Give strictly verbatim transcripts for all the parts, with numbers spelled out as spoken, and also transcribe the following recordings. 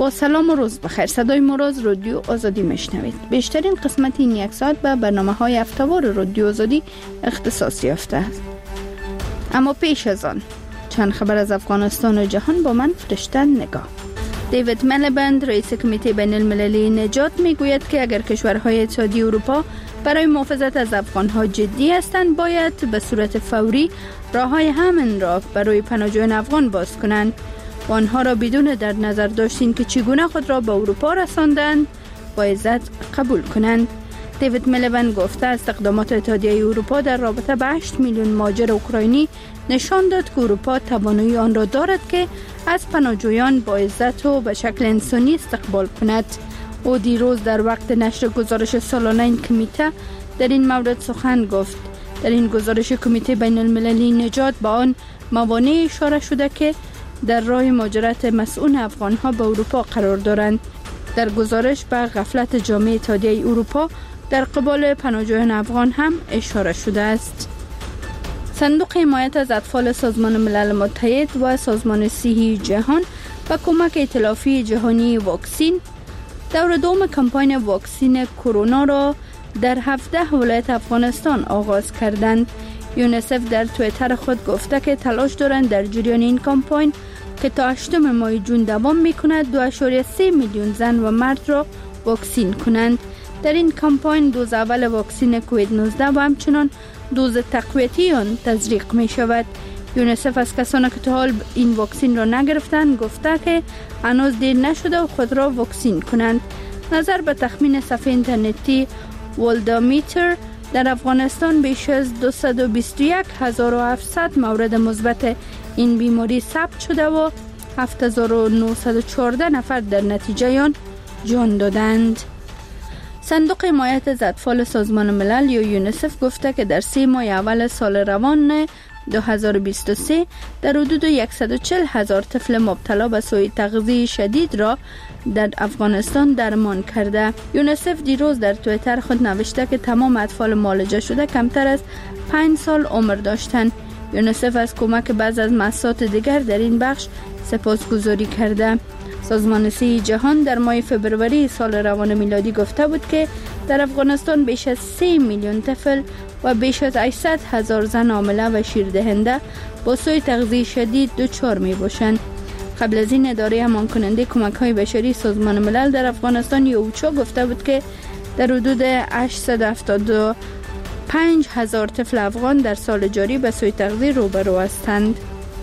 با سلام و روز بخیر. صدای مراز رادیو آزادی میشنوید. بیشترین قسمت این یک ساعت به برنامه های هفته‌وار رادیو آزادی اختصاص یافته است. اما پیش از آن چند خبر از افغانستان و جهان با من فرشته نگاه. دیوید ملیبند رئیس کمیته بین المللی نجات میگوید که اگر کشورهای اتحادیه اروپا برای محافظت از افغانها جدی هستند، باید به صورت فوری راههای امن را برای پناهجویان افغان باز کنند و آنها را بدون در نظر داشتن که چگونه خود را به اروپا رساندند با عزت قبول کنند. دیوید ملیبند گفته است اقدامات اتحادیه اروپا در رابطه با هشت میلیون مهاجر اوکراینی نشان داد که اروپا توانایی آن را دارد که از پناهجویان با عزت و به شکل انسانی استقبال کند. او دیروز در وقت نشر گزارش سالانه این کمیته در این مورد سخن گفت. در این گزارش کمیته بین المللی نجات به آن موانع اشاره شده که در راه مهاجرت مسئول افغانها به اروپا قرار دارند. در گزارش به غفلت جامعه اتحادیه اروپا در قبال پناهجویان افغان هم اشاره شده است. صندوق حمایت از اطفال سازمان ملل متحد و سازمان صحی جهان با کمک ائتلاف جهانی واکسین دور دوم کمپاین واکسین کرونا را در هفده ولایت افغانستان آغاز کردند. یونیسف در توییتر خود گفته که تلاش دارند در جریان این کمپاین که تا هشتم ماه جون دوام میکند دو ممیز سه میلیون زن و مرد را واکسین کنند. در این کمپاین دوز اول واکسین کووید نوزده و همچنان دوز تقویتی آن تزریق می شود. یونیسف از کسانی که تا حال این واکسین را نگرفتند گفته که هنوز دیر نشده و خود را واکسین کنند. نظر به تخمین صفحه اینترنتی ولدامیتر در افغانستان بیش از دویست و بیست و یک هزار و هفتصد مورد مثبت این بیماری ثبت شده و هفت هزار و نهصد و چهارده نفر در نتیجه آن جان دادند. صندوق حمایت از اطفال سازمان ملل یا یونیسف گفته که در سه ماه اول سال روان دو هزار و بیست و سه در حدود صد و چهل هزار طفل مبتلا به سوء تغذیه شدید را در افغانستان درمان کرده. یونیسف دیروز در توییتر خود نوشته که تمام اطفال معالجه شده کمتر از پنج سال عمر داشتند. یونیسف از کمک بعض از مؤسسات دیگر در این بخش سپاسگزاری کرده. سازمان صحی جهان در ماه فوریه سال روان میلادی گفته بود که در افغانستان بیش از سه میلیون طفل و بیش از هشتصد هزار زن حامله و شیردهنده با سوء تغذیه شدید دچار می باشند. قبل از این اداره امان کننده کمک های بشری سازمان ملل در افغانستان یوچا گفته بود که در حدود هشتصد و هفتاد و پنج هزار طفل افغان در سال جاری به سوء تغذیه روبرو هستند.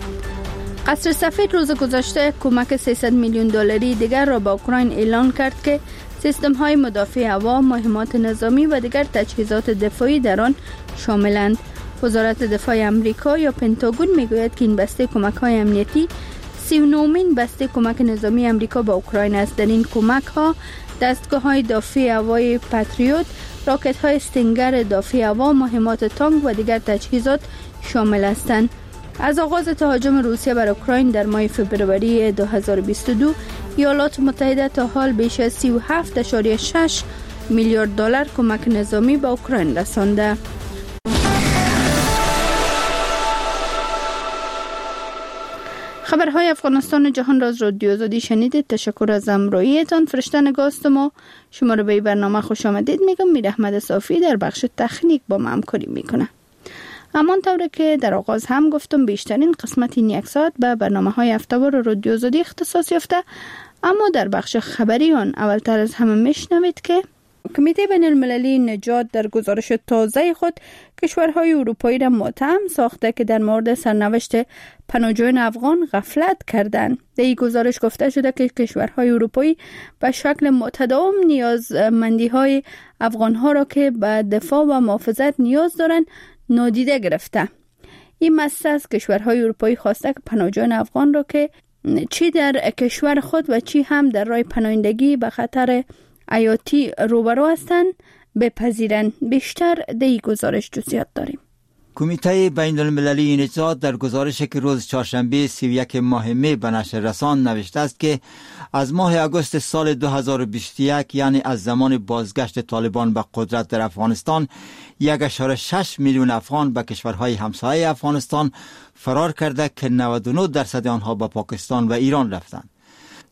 قصر سفید روز گذشته کمک سیصد میلیون دلاری دیگر را به اوکراین اعلان کرد که سیستم های مدافع هوا، مهمات نظامی و دیگر تجهیزات دفاعی در آن شاملند. وزارت دفاع آمریکا یا پنتاگون میگوید که این بسته کمک های امنیتی سی و نهمین بسته کمک نظامی آمریکا به اوکراین است. در این کمک ها دستگاه های دفاعی هوایی پاتریوت، راکت های استینگر دفاعی هوا، مهمات تانک و دیگر تجهیزات شامل هستند. از آغاز تهاجم روسیه بر اوکراین در ماه فوریه دو هزار و بیست و دو ایالات متحده تا حال بیش از سی و هفت ممیز شش میلیارد دلار کمک نظامی به اوکراین رسانده. خبرهای افغانستان و جهان را از رادیو آزادی شنیدید. تشکر از همراهیتان. فرشته نگاست ما شما را به برنامه خوش آمدید میگم. میر احمد صافی در بخش تکنیک با ما همکاری میکنه. همان طوری که در آغاز هم گفتم بیشترین قسمت این یک ساعت به برنامه های هفته‌وار رادیو آزادی اختصاص یافته. اما در بخش خبری آن اولتر از همه میشنوید که کمیته بین المللی نجات در گزارش تازه خود کشورهای اروپایی را متهم ساخته که در مورد سرنوشت پناهجویان افغان غفلت کردند. در این گزارش گفته شده که کشورهای اروپایی به شکل متداوم نیازمندی‌های افغان‌ها را که به دفاع و محافظت نیاز دارند نادیده گرفته. این مسئله از کشورهای اروپایی خواسته که پناهجویان افغان را که چی در کشور خود و چی هم در راه پناهندگی به خطر حیاتی روبرو هستند بپذیرند. بیشتر در این گزارش جزئیات داریم. کمیته بین المللی نجات در گزارشی که روز چهارشنبه سی و یک ماه می به نشر رساند نوشته است که از ماه آگوست سال دو هزار و بیست و یک یعنی از زمان بازگشت طالبان به قدرت در افغانستان یک ممیز شش میلیون افغان به کشورهای همسایه افغانستان فرار کرده که نود و نه درصد آنها به پاکستان و ایران رفتند.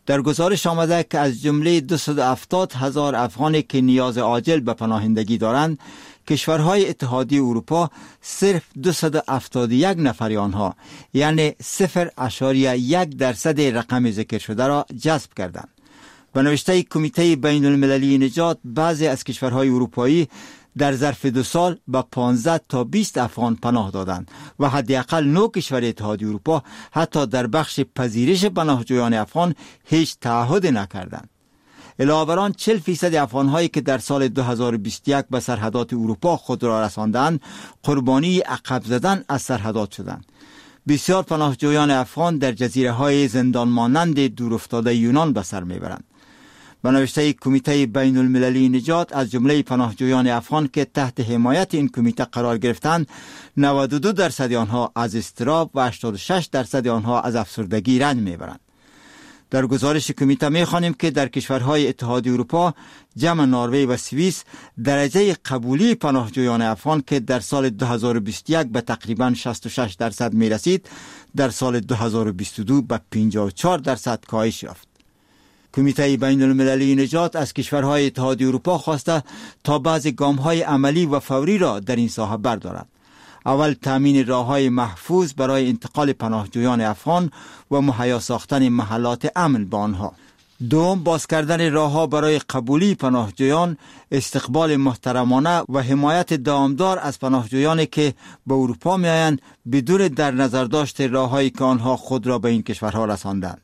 در گزارش آمده که از جمله دویست و هفتاد هزار افغانی که نیاز عاجل به پناهندگی دارند، کشورهای اتحادیه اروپا صرف دویست و هفتاد و یک نفر آنها، یعنی صفر اشاریه یک درصد رقم ذکر شده را جذب کردند. به نوشته کمیته بین المللی نجات، بعضی از کشورهای اروپایی در ظرف دو سال به پانزده تا بیست افغان پناه دادند و حداقل نه کشور اتحادیه اروپا حتی در بخش پذیرش پناهجویان افغان هیچ تعهد نکردند. علاوه بر آن چهل فیصد افغان‌هایی که در سال دو هزار و بیست و یک به سرحدات اروپا خود را رساندند، قربانی عقب زدن از سرحدات شدند. بسیار پناهجویان افغان در جزیره‌های زندان مانند دورافتاده یونان به سر میبرند. به نوشته کمیته بین المللی نجات، از جمله پناهجویان افغان که تحت حمایت این کمیته قرار گرفتند، نود و دو درصد آنها از اضطراب و هشتاد و شش درصد آنها از افسردگی رنج میبرند. در گزارش کمیته می‌خوانیم که در کشورهای اتحادیه اروپا، جمع نروژ و سوئیس، درجه قبولی پناهجویان افغان که در سال دو هزار و بیست و یک به تقریباً شصت و شش درصد می‌رسید، در سال دو هزار و بیست و دو به پنجاه و چهار درصد کاهش یافت. کمیته بین المللی نجات از کشورهای اتحادیه اروپا خواسته تا بعضی گام‌های عملی و فوری را در این ساحه بردارد. اول، تامین راه‌های محفوظ برای انتقال پناهجویان افغان و مهیا ساختن محلات امن به آنها. دوم، باز کردن راه‌ها برای قبولی پناهجویان، استقبال محترمانه و حمایت دامدار از پناهجویانی که به اروپا می‌آیند بدون در نظر داشت راه‌هایی که آنها خود را به این کشورها رساندند.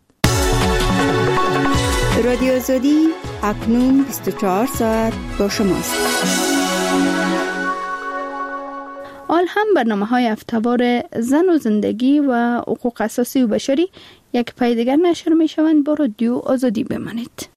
رادیو آزادی اکنون بیست و چهار ساعت با شماست. آل هم برنامه‌های هفته‌وار زن و زندگی و حقوق اساسی و بشری یک پای دیگر نشر می‌شوند. با رادیو آزادی بمانید.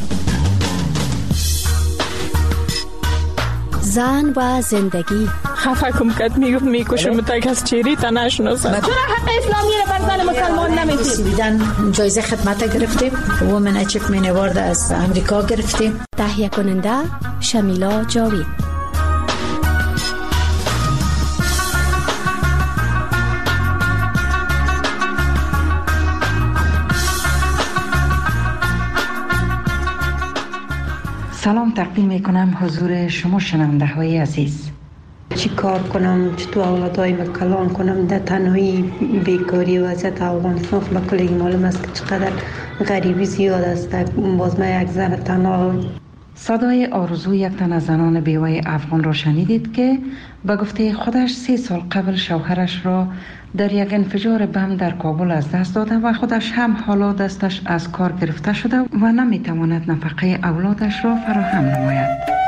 زن و زندگی. خفه کم کد میگفت میکشم تا کس چیری تا نشناسم. چرا حق اسلامی را بر زن مسلمان نمیدید؟ سویدن جایزه خدمت گرفتیم، وومن اچیومنت اوارد از امریکا گرفتیم. تهیه کننده شمیلا جاوید. سلام تقدیم میکنم حضور شما شنونده های عزیز. چی کار کنم، چطور اولادایم کلان کنم، در تنهایی بیکاری و وضعیت افغانستان به کلی معلوم است که چقدر غریبی زیاد است. باز من یک زن تنها. صدای آرزو یک تن از زنان بیوه افغان را شنیدید که به گفته خودش سه سال قبل شوهرش را در یک انفجار بم در کابل از دست داده و خودش هم حالا دستش از کار گرفته شده و نمیتواند نفقه اولادش را فراهم نماید.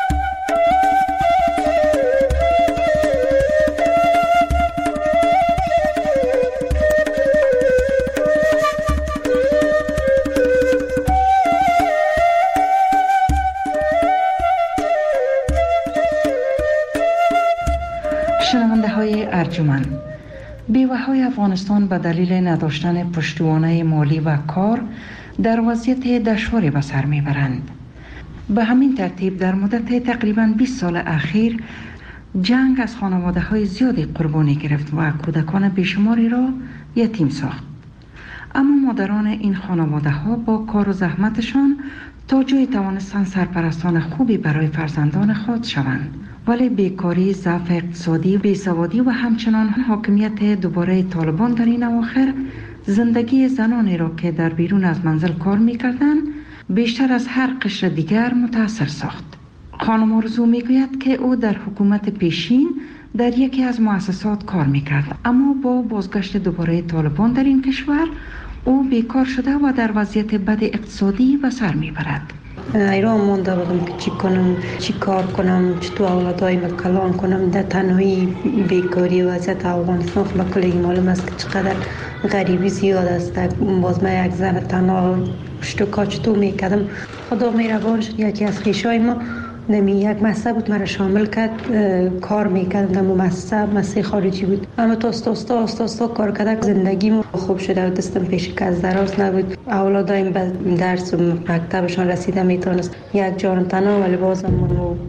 شنونده های ارجمند، بیوه های افغانستان به دلیل نداشتن پشتوانه مالی و کار در وضعیت دشواری به سر میبرند. به همین ترتیب در مدت تقریباً بیست سال اخیر جنگ از خانواده های زیادی قربانی گرفت و کودکان بیشماری را یتیم ساخت. اما مادران این خانواده ها با کار و زحمتشان تا جایی توانستند سرپرستان خوبی برای فرزندان خود شوند. ولی بیکاری، ضعف اقتصادی، بیسوادی و همچنان حاکمیت دوباره طالبان در این اواخر زندگی زنانی را که در بیرون از منزل کار می‌کردند بیشتر از هر قشر دیگر متاثر ساخت. خانم آرزو میگوید که او در حکومت پیشین در یکی از مؤسسات کار می‌کرد، اما با بازگشت دوباره طالبان در این کشور او بیکار شده و در وضعیت بد اقتصادی به سر میبرد. ایران مونده بودم که چی کنم، چی کار کنم، چطور اولادایم کلان کنم. در تنهایی بیکاری و وضعیت افغانستان به کلی معلوم است که چقدر غریبی زیاد است. باز من یک زن تنها پشت و کار چطور میکردم. خدا مهربان شد، یکی از خویشای ما نمی یک مؤسسه بود مرا شامل کرد، کار میکردم و مؤسسه مؤسسه خارجی بود، اما تا استا استا استا کار کردم زندگیم خوب شده و دستم پیش کس دراز نبود. اولادایم به درس و مکتبشان رسیده میتونست یک جان تنها، ولی بازم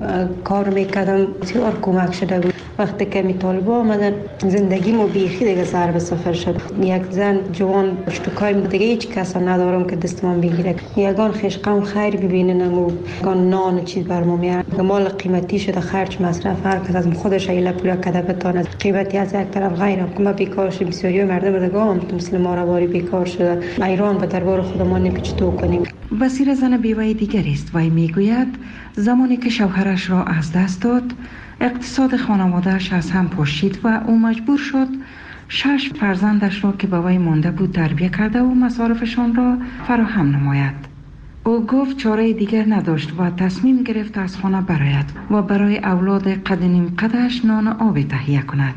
کار میکردم بسیار کمک شده بود. وقتی که می طالبا آمدن زندگیمو بیخی دیگه سر به صفر شد. یک زن جوان اشتکای دیگه هیچ کس ندارم که دستم بگیره، یگان خشقم خیر ببیننم و یگان نان چیز برام میارن. مال قیمتی شده، خرج مصرف هر کس از خودش ایله پول کده بتونه. قیمتی از یک طرف غیرم که ما بیکار شدیم، بسیاری مردم دیگه هم مثل ما رواری بیکار شده. ایران به دربار خودمان نمیچتو کنیم. بصیر زن بیوه دیگری است و میگوید زمانی که شوهرش را از دست داد اقتصاد خانواده‌اش از هم پاشید و او مجبور شد شش فرزندش را که با وی مانده بود تربیت کرده و مصارفشان را فراهم نماید. او گفت چاره دیگر نداشت و تصمیم گرفت از خانه برآید و برای اولاد قد نیم قدش نان آب تهیه کند.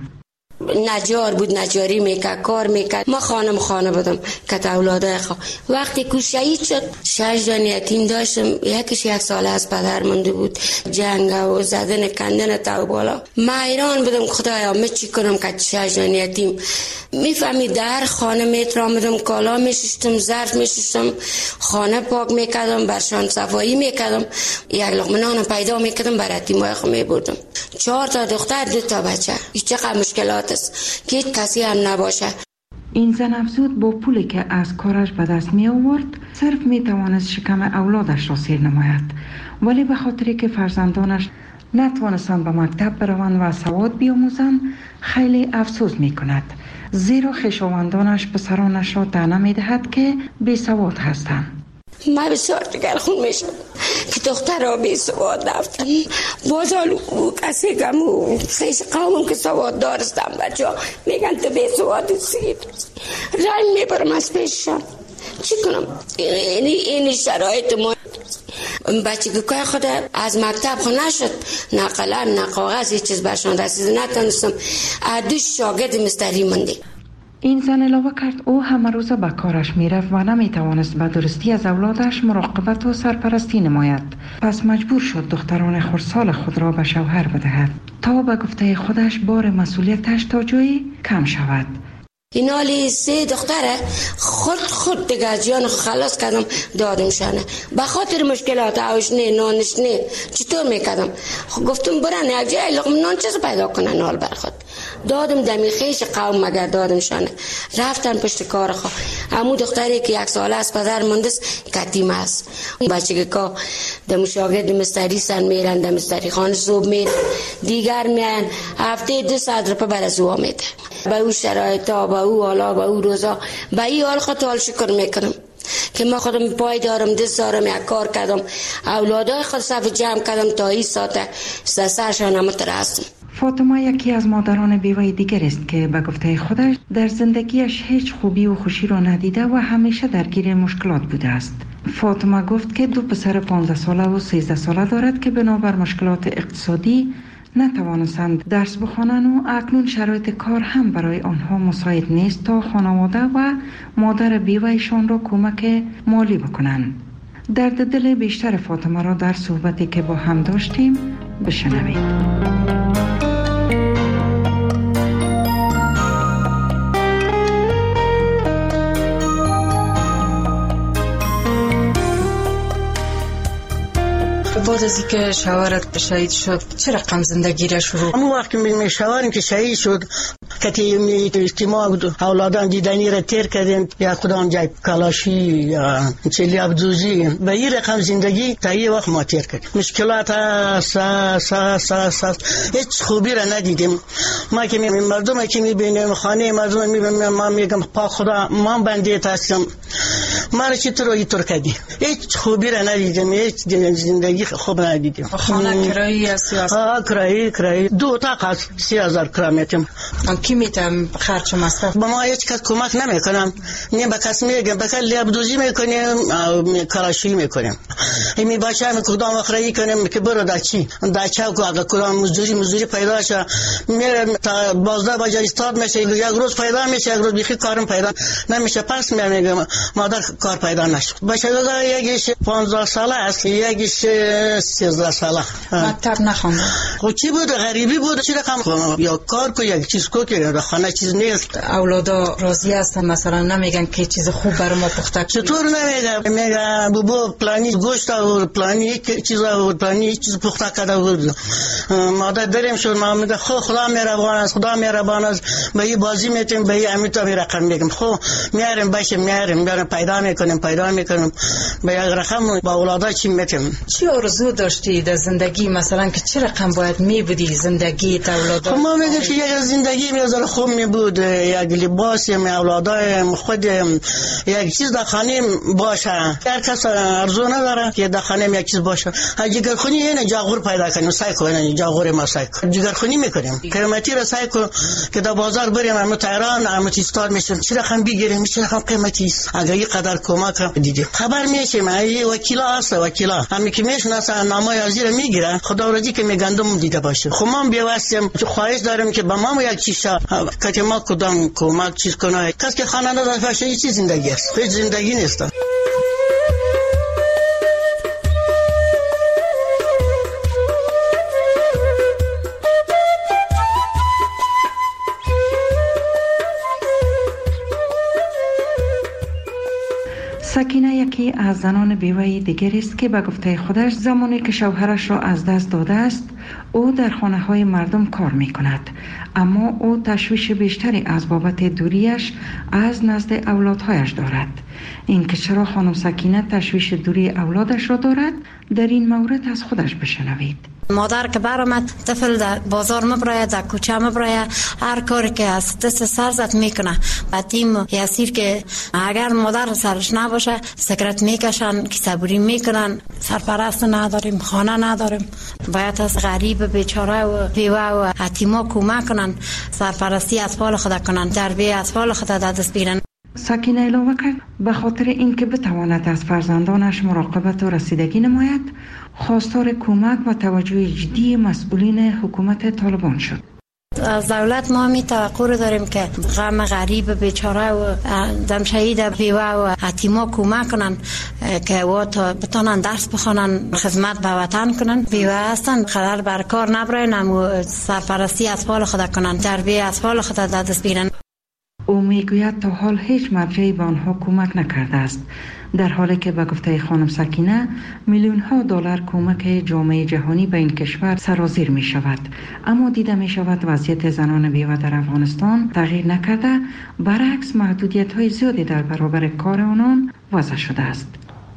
نجار بود، نجاری میکرد، کار میکرد. ما خانم خانه بودم که اولادای خوا وقتی که شهید شد شش جان یتیم داشتم. یکیش یک ساله از پدر مونده بود، جنگ و زدن کندن تا بالا. ما ایران بودم خدایا می چی کنم که شش جان یتیم. میفهمی در خانه میترامدم، کالا میشستم، ظرف میشستم، خانه پاک میکردم، برشان صفایی میکردم، یک لقمه نان پیدا میکردم برای یتیمای خو میبردم. چهار تا دختر، دو تا بچه. این چقدر مشکلات است که کسی هم نباشه. این زن افزود با پولی که از کارش به دست می آورد صرف می توانست شکم اولادش را سیر نماید، ولی به خاطری که فرزندانش نتوانستند به مکتب بروند و سواد بیاموزند خیلی افسوس می کند، زیرا خویشاوندانش پسرانش را طعنه می دهد که بی سواد هستند. ما بسیار دگرخون میشم که دخترها بی سواد رفتن. بازال کسی کم و خیش قومم که سواد دارستم بچه ها میگن تو بی سواد سید رنگ میبرم از پیششان. چی کنم؟ اینی اینی شرایط ما. بچه که که خود از مکتب خود نشد، نه قلم نه کاغذ هیچ چیز برشان رسید نتونستم. دو شاگرد مستری مونده. این زن علاوه کرد او همه روزه به کارش میرفت و نمیتوانست به درستی از اولادش مراقبت و سرپرستی نماید. پس مجبور شد دختران خردسال خود را به شوهر بدهد تا به گفته خودش بار مسئولیتش تا جایی کم شود. این حالی سه دختره خود خود دیگه از جان خلاص کردم دادم شانه. به خاطر مشکلات آوش نه نانش نه چطور میکردم؟ گفتم برن یک جای لقمه نان چیز پیدا کنن حال بر خود. دادم دمی خیش قوم مگر دادم شانه. رفتن پشت کار خوا. امو دختری که یک ساله از پدر مندست کتیم است. بچه که که دم شاگرد مستری سن میرن، دم مستری خانه صبح میرن، دیگر میرن هفته دو ساعت رپا بر از او میده. با او شرایطا، با او حالا، با او روزا، با این حال خود حال شکر میکنم که ما خودم پای دارم، دست دارم، یک کار کردم، اولادای خود صف جمع کردم تا این ساعت سرشان هم ترستم. فاطمه یکی از مادران بیوه دیگر است که به گفته خودش در زندگیش هیچ خوبی و خوشی را ندیده و همیشه درگیر مشکلات بوده است. فاطمه گفت که دو پسر پانزده ساله و سیزده ساله دارد که بنابر مشکلات اقتصادی نتوانستند درس بخوانند و اکنون شرایط کار هم برای آنها مساعد نیست تا خانواده و مادر بیوهشان را کمک مالی بکنند. درد دل بیشتر فاطمه را در صحبتی که با هم داشتیم بشنوید. بعد از اینکه شوهرت شهید شد چه رقم زندگی را شروع؟ همون وقت می شوهرم که شهید شد کتی می اجتماع اولادان دیدنی را تیر کردن، یا خودم جای کلاشی یا چلی ابدوزی به این رقم زندگی تا یه وقت ما تیر کردیم. مشکلات سا سا سا سا هیچ خوبی را ندیدیم. ما که مردم که می بینیم خانه مردم می بینیم ما میگم پا خدا ما بنده هستم، ما را چطور اینطور کردی؟ هیچ خوبی را ندیدیم، هیچ زندگی خوب ندیدیم. خانه کرایی یا سیاست؟ آه کرایی کرایی دو تا قصد سی هزار کرا میتیم. کی میتونم خرج مصرف؟ با ما هیچ کس کمک نمیکنم. نه به کس میگم بکل لیابدوزی میکنیم، کلاشی میکنیم. می باشه هم کدام اخرایی کنیم که برو در چی در چه کو اگه کدام مزدوری مزدوری پیدا شه میرم تا بازده بجه استاد میشه، یک روز پیدا میشه، یک روز بیخی کارم پیدا نمیشه. پس میگم مادر کار پیدا نشد. بچه دادا یکیش پانزده ساله است، یکیش سیزده ساله. مکتب نخونده. خب چی بود؟ غریبی بود. چی رقم یا کار کو یک چیز کو که در خانه چیز نیست. اولادا راضی هستن مثلا نمیگن که چیز خوب برای ما پخته کنی؟ چطور نمیگن؟ میگن بابا پلانی گوشت و پلانی چیزا و پلانی چیز پخته کرده بود. مادر دریم شد، ما میگه خو خدا مهربان است، خدا مهربان است. به این بازی میتیم، به این امیتا می رقم میگم خو میاریم باشه میاریم میاریم پیدا میکنیم پیدا میکنیم به یک رقم با اولادا چی میتیم. چی آرزو داشتی در زندگی مثلا که چه رقم باید میبودی زندگی تا اولادا؟ خب ما میگم که یک زندگی میذاره خوب میبود، یک لباس می اولادا خود یک چیز در خانه باشه. هر کس آرزو نداره که در خانه یک چیز باشه. جگرخونی اینه جاغور پیدا کنیم، سعی کنیم جاغور ما سعی کنیم جگرخونی میکنیم. قیمتی را سعی کنیم که در بازار بریم همه تهران همه استاد میشیم چه رقم بگیریم چه رقم قیمتی است. اگر این قدر کمک دیدیم خبر میشیم. ای وکیلا هست وکیلا همین که میشناسن نامه ازیر میگیرن خدا ورزی که میگندم دیده باشه. خب ما بیواستیم خواهش داریم که با ما یک چیز که ما کدام کمک چیز کنه. کس که خانه نداره چی زندگی است؟ هیچ زندگی نیست. سکینه یکی از زنان بیوه دیگری است که به گفته خودش زمانی که شوهرش را از دست داده است او در خانه های مردم کار می کند، اما او تشویش بیشتری از بابت دوریش از نزد اولادهایش دارد. این که چرا خانم سکینه تشویش دوری اولادش را دارد در این مورد از خودش بشنوید. مادر که برآمد طفل در بازار مبراید در کوچه مبراید هر کاری که از دست سر زد میکنه. بعد تیم یاسیر که اگر مادر سرش نباشه سکرت میکشن که صبوری میکنن. سرپرست نداریم، خانه نداریم، باید از غریب بیچاره و بیوه و یتیما کمک کنن، سرپرستی اطفال خود کنن، تربیت اطفال خود دست بگیرن. سکینه علاوه کرد به خاطر اینکه بتواند از فرزندانش مراقبت و رسیدگی نماید خواستار کمک و توجه جدی مسئولین حکومت طالبان شد. از دولت ما می توقع داریم که غم غریب بیچاره و دم شهید بیوه و یتیما کمک کنن که و تا بتونن درس بخونن، خدمت به وطن کنن. بیوه هستن قرار بر کار نبرن، اما سرپرستی اطفال خود کنن، تربیت اطفال خود دست بگیرن. او میگوید تا حال هیچ مرجعی به آنها کمک نکرده است، در حالی که به گفته خانم سکینه میلیون ها دلار کمک جامعه جهانی به این کشور سرازیر می شود، اما دیده می شود وضعیت زنان بیوه در افغانستان تغییر نکرده، برعکس محدودیت های زیادی در برابر کار آنان وضع شده است.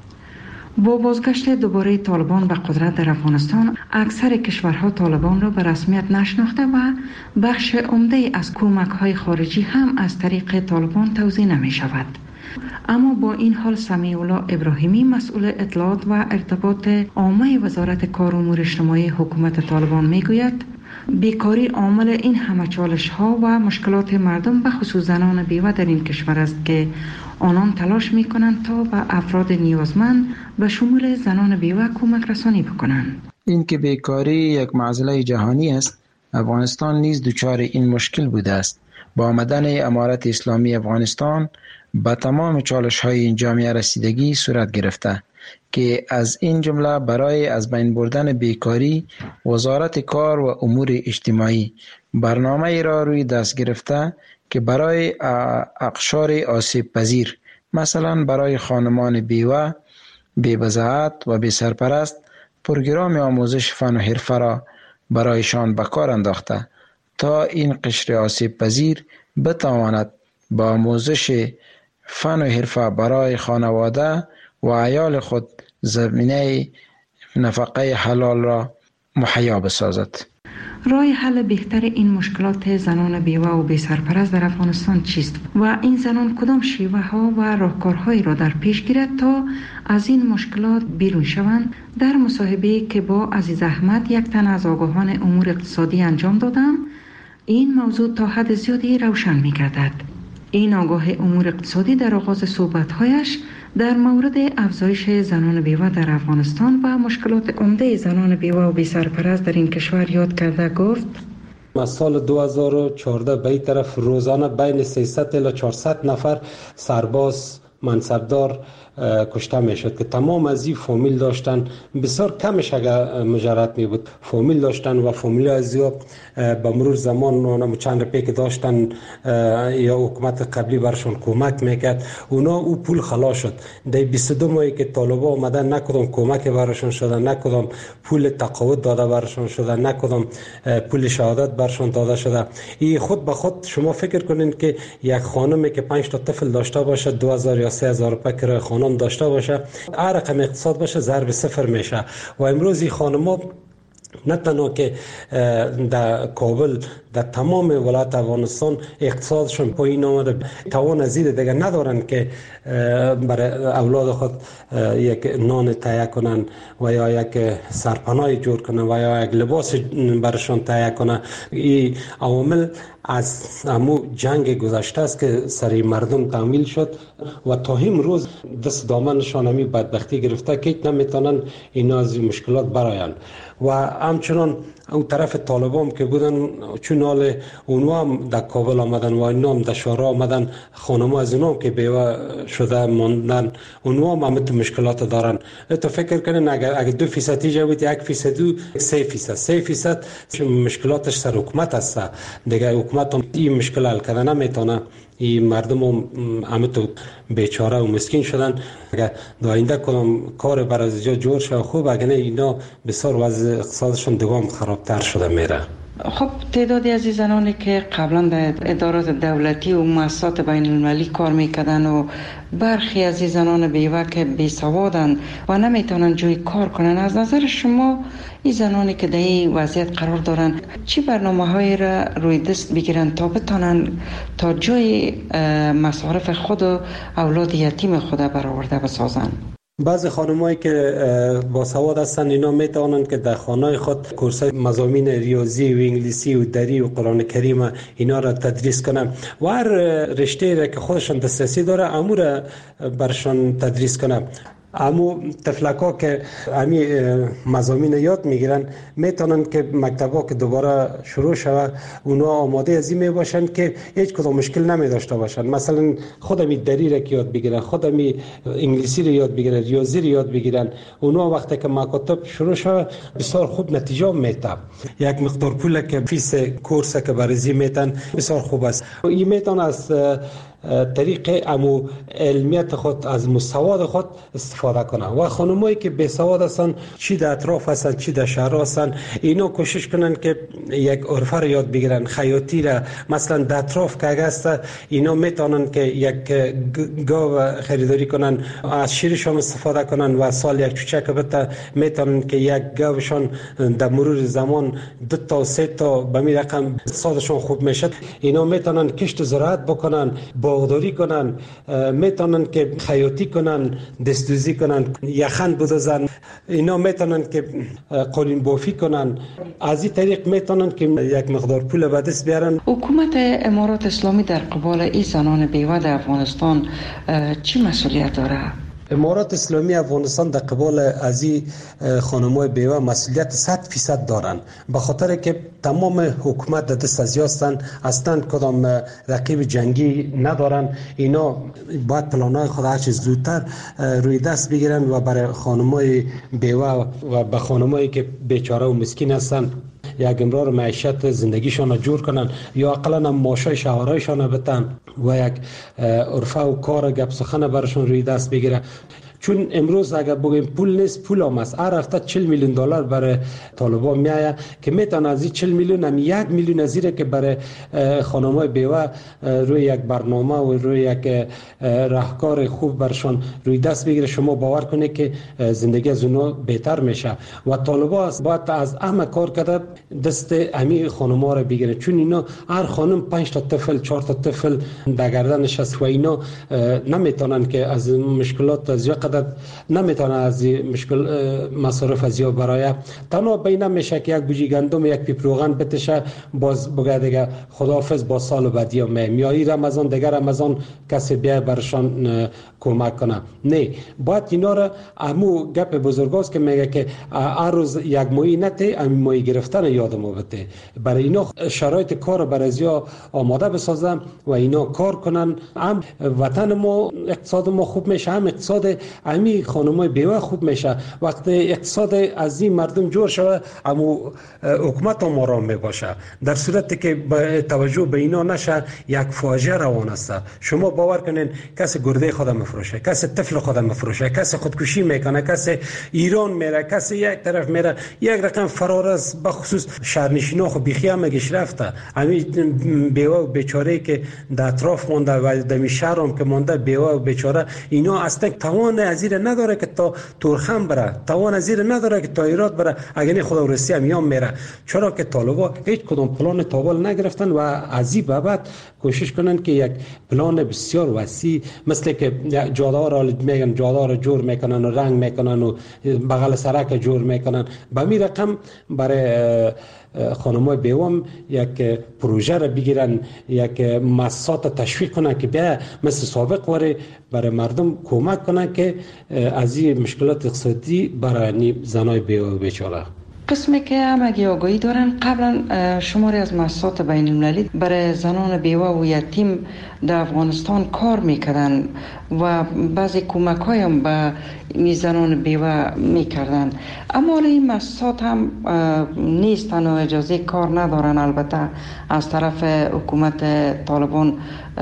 با بازگشت دوباره طالبان به قدرت در افغانستان اکثر کشورها طالبان را به رسمیت نشناخته و بخش عمده از کمک‌های خارجی هم از طریق طالبان توزیع نمی شود. اما با این حال سمیع الله ابراهیمی مسئول اطلاعات و ارتباط عامه وزارت کار و امور اجتماعی حکومت طالبان میگوید بیکاری عامل این همه چالش ها و مشکلات مردم به خصوص زنان بیوه در این کشور است که آنان تلاش می کنند تا به افراد نیازمند به شمول زنان بیوه کمک رسانی بکنند. این که بیکاری یک معضله جهانی است، افغانستان نیز دچار این مشکل بوده است. با آمدن امارت اسلامی افغانستان به تمام چالش های این جامعه رسیدگی صورت گرفته که از این جمله برای از بین بردن بیکاری وزارت کار و امور اجتماعی برنامه را روی دست گرفته که برای اقشار آسیب پذیر مثلا برای خانمان بیوه، بی‌بضاعت و بی سرپرست پروگرام آموزش فن و حرفه را برایشان به کار انداخته تا این قشر آسیب پذیر بتواند با آموزش فن و حرفه برای خانواده و عیال خود زمینه نفقه حلال را مهیا بسازد. راه حل بهتر این مشکلات زنان بیوه و بی سرپرست در افغانستان چیست و این زنان کدام شیوه ها و راهکارهایی را در پیش گیرد تا از این مشکلات بیرون شوند؟ در مصاحبه‌ای که با عزیز احمد یک تن از آگاهان امور اقتصادی انجام دادم این موضوع تا حد زیادی روشن می گردد. این آگاه امور اقتصادی در آغاز صحبت‌هایش در مورد افزایش زنان بیوه در افغانستان و مشکلات عمده زنان بیوه و بی سرپرست در این کشور یاد کرده گفت: از سال دو هزار و چهارده به این طرف روزانه بین سیصد الی چهارصد نفر سرباز منصبدار کشته می شد که تمام از این فامیل داشتن. بسیار کمش اگر مجرد می بود فامیل داشتن و فامیل از یا به مرور زمان چند رپی که داشتن یا حکومت قبلی برشون کمک میکرد، اونا او پول خلاص شد. در بیست و دو ماهی که طالبا آمدن نکدام کمک برشون شده، نکدام پول تقاعد داده برشون شده، نکدام پول شهادت برشون داده شده. این خود به خود شما فکر کنین که یک خانمی که پنج تا طفل داشته باشه، دو هزار یا سه هزار روپیه کرایه خانم داشته باشه، هر رقم اقتصاد باشه ضرب صفر میشه. و امروز این خانم‌ها نه تنها که در کابل، در تمام ولایت افغانستان اقتصادشون پایین آمده، توان از این دیگه ندارن که برای اولاد خود یک نان تهیه کنن و یا یک سرپناه جور کنن و یا یک لباس برشان تهیه کنن. این عوامل از همو جنگ گذشته است که سری مردم تعمیل شد و تا امروز دست دامنشان همی بدبختی گرفته که نمیتونن اینا از مشکلات برآیند. و همچنان او طرف طالبان که بودن، چون حال اونها هم در کابل آمدن و اینا هم در شهرها آمدن، خانم‌ها از اینا هم که بیوه شده ماندن، اونها هم همه مشکلات دارن. تو فکر کنین اگر اگر دو فیصد ایجا بود، یک فیصد و سه فیصد سه فیصد مشکلاتش سر حکومت است. دیگه حکومت هم این مشکل حل کردن نمیتونه. این مردم هم همه تو بیچاره و مسکین شدن. اگر در آینده کدام کار بر از جا جور شد خوب، اگر نه اینا بسیار وضع اقتصادشون دوام خرابتر شده میره. خب تعدادی از زنانی که قبلا در ادارات دولتی و مؤسسات بین المللی کار میکردن و برخی از زنان بیوه که بیسوادن و نمیتونن جای کار کنن، از نظر شما این زنانی که در این وضعیت قرار دارن چی برنامه هایی را روی دست بگیرن تا بتونن تا جای مصارف خود و اولاد یتیم خود برآورده بسازن؟ بعضی خانمایی که با سواد هستن اینا میتونن که در خانه خود کورسای مضامین ریاضی و انگلیسی و دری و قرآن کریم اینا را تدریس کنن و هر رشته را که خودشان دسترسی داره امور برشان تدریس کنن. امو طفلکا که امی مضامین یاد میگیرن میتونن که مکتبا که دوباره شروع شود اونا آماده از این میباشن که هیچ کدام مشکل نمی داشته باشن. مثلا خودمی دری را که یاد بگیرن، خودمی انگلیسی را یاد بگیرن، ریاضی را یاد بگیرن، اونا وقتی که مکاتب شروع شود بسیار خوب نتیجه میده. یک مقدار پول که فیس کورس که برزی میتن بسیار خوب است. این میتونه از طریق امو علمیت خود از مستواد خود استفاده کنن. و خانمایی که بی سواد هستن، چی در اطراف هستن چی در شهر هستن، اینا کوشش کنن که یک عرفه رو یاد بگیرن، خیاطی را مثلا در اطراف که است اینا میتونن که یک گاو خریداری کنن، از شیرشان استفاده کنن و سال یک چوچک بته میتونن که یک گاوشان در مرور زمان دو تا سه تا به می رقم اقتصادشون خوب میشه. اینا میتونن کشت زراعت بکنن، باغداری کنن، میتونن که خیاطی کنن، دستوزی کنن، یخن بدوزن، اینا میتونن که قالین بافی کنن. از این طریق میتونن که یک مقدار پول به دست بیارن. حکومت امارات اسلامی در قبال این زنان بیوه در افغانستان چی مسئولیت داره؟ امارات اسلامی افغانستان در قبال از این خانم‌های بیوه مسئولیت صد فیصد دارن، به خاطر که تمام حکومت در دست از هستن، اصلا کدام رقیب جنگی ندارن. اینا باید پلان‌های خود هر چیز زودتر روی دست بگیرن و برای خانم‌های بیوه و به خانم‌هایی که بیچاره و مسکین هستن یک امرار معیشت زندگیشان رو جور کنن یا اقلا ماشای شهرهایشان بتن و یک عرفه و کار گپ سخن برشون روی دست بگیره. چون امروز اگر بگیم پول نیست، پول هم است. هر هفته چهل میلیون دلار برای طالبان میآید که میتونه از این چهل میلیون هم یک میلیون از که برای خانم‌های بیوه روی یک برنامه و روی یک راهکار خوب برشان روی دست بگیره. شما باور کنید که زندگی از اونها بهتر میشه و طالبان باید از همه کار کرده دست امی خانم‌ها را بگیره، چون اینا هر خانم پنج تا طفل چهار تا طفل در گردنش است و اینا نمیتونن که از مشکلات زیاد خودت نمیتونه از مشکل مصارف از یا برای تنها بین میشه که یک بوجی گندم یک پیپ روغن بتشه باز بگه دیگه خداحافظ با سال بعدی میایم یا این رمضان دیگر رمضان کسی بیا برشان کمک کنه. نه باید اینا را همو گپ بزرگاست که میگه که هر روز یک ماهی نته همین ماهی گرفتن یادم بده. برای اینا شرایط کار برای ازیا آماده بسازم و اینا کار کنن. هم وطن ما اقتصاد ما خوب میشه، هم اقتصاد امی خانمای بیوه خوب میشه. وقتی اقتصاد از این مردم جور شود همو حکومت هم آرام میباشه. در صورتی که با توجه به اینا نشه یک فاجعه روان است. شما باور کنین کسی گرده خود مفروشه، کسی طفل خود مفروشه، کسی خودکشی میکنه، کسی ایران میره، کسی یک طرف میره. یک رقم فرار است بخصوص شهرنشینا خو بیخی هم مگش رفته. همین بیوه و بیچاره که در اطراف مونده و در شهر هم که مونده بیوه و بیچاره اینا اصلا توان ازیر نداره که تا تورخم بره، توان ازیر نداره که تا ایراد بره. اگر خدا ورسی هم یام میره. چرا که طالبا هیچ کدوم پلان تابل نگرفتن و از این بابت کوشش کنن که یک پلان بسیار وسیع مثل که جاده را میگن جاده را جور میکنن و رنگ میکنن و بغل سرک جور میکنن. به می رقم برای خانمای بیوام یک پروژه را بگیرن، یک مؤسسات تشویق کنن که بیا مثل سابق وره برای مردم کمک کنن که از این مشکلات اقتصادی برای زنای بیوه و بیچاره. قسمی که همگی آگاهی دارن قبلا شماری از مؤسسات بین المللی برای زنان بیوه و یتیم در افغانستان کار میکردن و بعضی کمک هایم به این زنان بیوه میکردن، اما این مؤسسات هم نیستن و اجازه کار ندارن. البته از طرف حکومت طالبان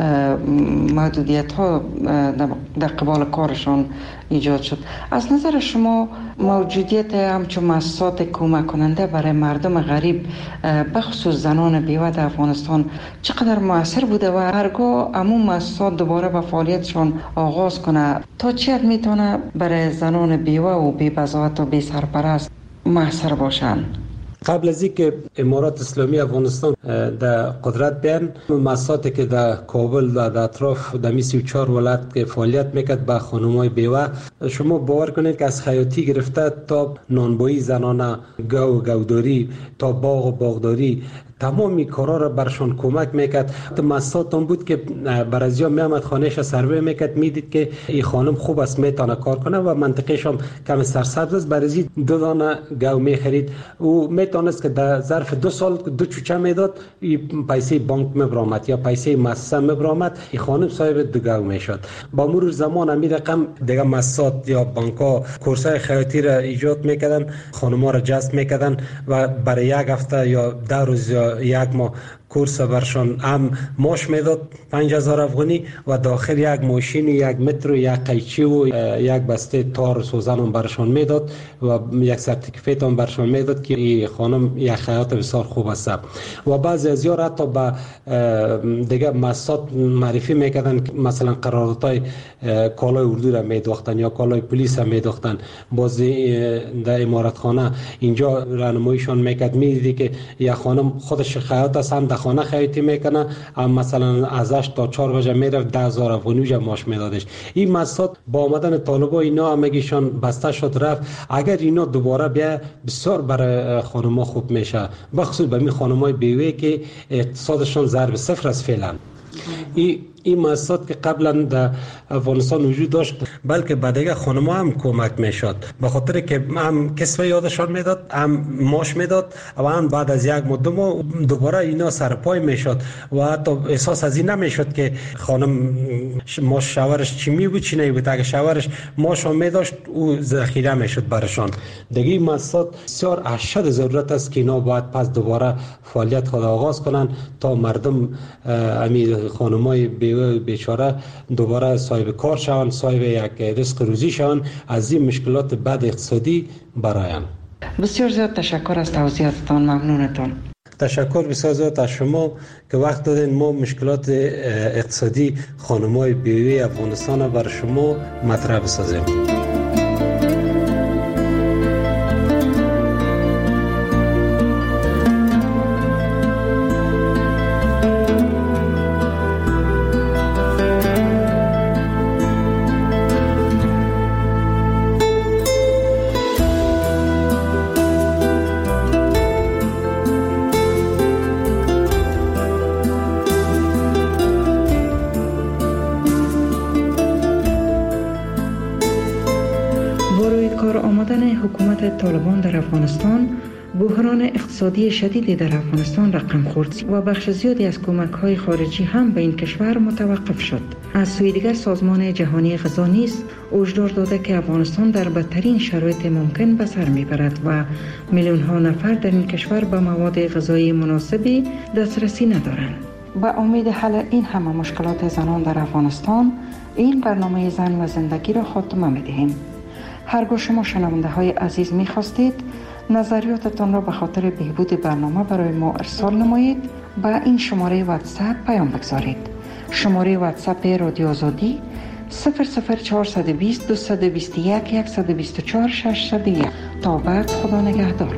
محدودیت ها در قبال کارشان ایجاد شد. از نظر شما موجودیت همچون مؤسسات کمک کننده برای مردم غریب بخصوص زنان بیوه در افغانستان چقدر مؤثر بوده و هرگاه همون مؤسسات دوباره به فعالیتشان آغاز کنه تا چه حد میتونه برای زنان بیوه و بی بضاعت و بی سرپرست مؤثر باشن؟ قبل از اینکه امارات اسلامی افغانستان در قدرت بیان، مؤسساتی که در کابل و در اطراف در می سی و چهار ولایت که فعالیت میکرد با خانمای بیوه، شما باور کنید که از خیاطی گرفته تا نانبایی زنانه، گو و گوداری تا باغ و باغداری، تمامی کارا را برشان کمک میکرد. مؤسسات هم بود که برازیا میامد خانهش سروی میکرد، میدید که این خانم خوب است میتونه کار کنه و منطقهش هم کم سرسبز است. برازی دو دانه گو میخرید و میتونست که در ظرف دو سال دو چوچه میداد، این پیسه بانک میبرامد یا پیسه مؤسسه میبرامد، این خانم صاحب دو گو میشد. با مرور زمان همین رقم دیگه مؤسسات یا بانک‌ها کورسای خیاطی را ایجاد میکردن، خانم‌ها را جذب میکردن و برای یک هفته یا ده روز یا یک ماه کورس برشان هم ماش میداد پنج هزار افغانی و داخل یک ماشین، یک متر، یک قیچی و یک بسته تار سوزن هم برشان میداد و یک سرتیفیکت هم برشان میداد که این خانم یک خیاط بسیار خوب است. و بعضی از یار حتی با دیگه مؤسسات معرفی میکردن، مثلا قراردادهای کالای اردو را میدوختن یا کالای پلیس هم میدوختن. باز در امارت خانه اینجا راهنماییشان میکرد، میدیدی که یک خانم خودش خیاط است، هم در خانه خیاطی میکنه، هم مثلا ازش تا چهار بجه میرفت ده هزار افغانی وجه ماش میدادش. این مؤسسات با آمدن طالبا اینا همگیشان بسته شد رفت. اگر اینا دوباره بیا بسیار برای خانم‌ها خوب میشه، بخصوص به می خانم‌های بیوه که اقتصادشان ضرب صفر است فعلا. این این مؤسسات که قبلا در افغانستان وجود داشت، بلکه به دیگه خانم‌ها هم کمک میشد، به خاطر که هم کسب یادشان میداد، هم ماش میداد و هم بعد از یک مدت دوباره اینا سرپای میشد و حتی احساس از این نمیشد که خانم ماش شوهرش چی می بود چی نمی بود. اگه شوهرش ماش هم میداشت او ذخیره میشد برشان. دیگه این مؤسسات بسیار اشد ضرورت است که اینا باید پس دوباره فعالیت خود آغاز کنن تا مردم امی خانمای بیوه بیچاره دوباره صاحب کار شوند، صاحب یک رزق روزی شوند، از این مشکلات بد اقتصادی براین. بسیار زیاد تشکر از توضیحاتتان، ممنونتان. تشکر بسیار زیاد از شما که وقت دادین ما مشکلات اقتصادی خانم‌های بیوه افغانستان برای شما مطرح بسازیم. آمدن حکومت طالبان در افغانستان، بحران اقتصادی شدیدی در افغانستان رقم خورد و بخش زیادی از کمک‌های خارجی هم به این کشور متوقف شد. از سوی دیگر سازمان جهانی غذا نیز هشدار داده که افغانستان در بدترین شرایط ممکن به سر میبرد و میلیون‌ها نفر در این کشور به مواد غذایی مناسبی دسترسی ندارند. با امید حل این همه مشکلات زنان در افغانستان، این برنامه زن و زندگی را خاتمه می‌دهیم. هرگاه شما شنونده های عزیز می‌خواستید نظریاتتان را به خاطر بهبود برنامه برای ما ارسال نمایید، با این شماره واتساپ پیام بگذارید. شماره واتساپ رادیو آزادی صفر صفر چهارصد و بیست دویست و بیست و یک صد و بیست و چهار ششصد و یک. تا بعد، خدا نگهدار.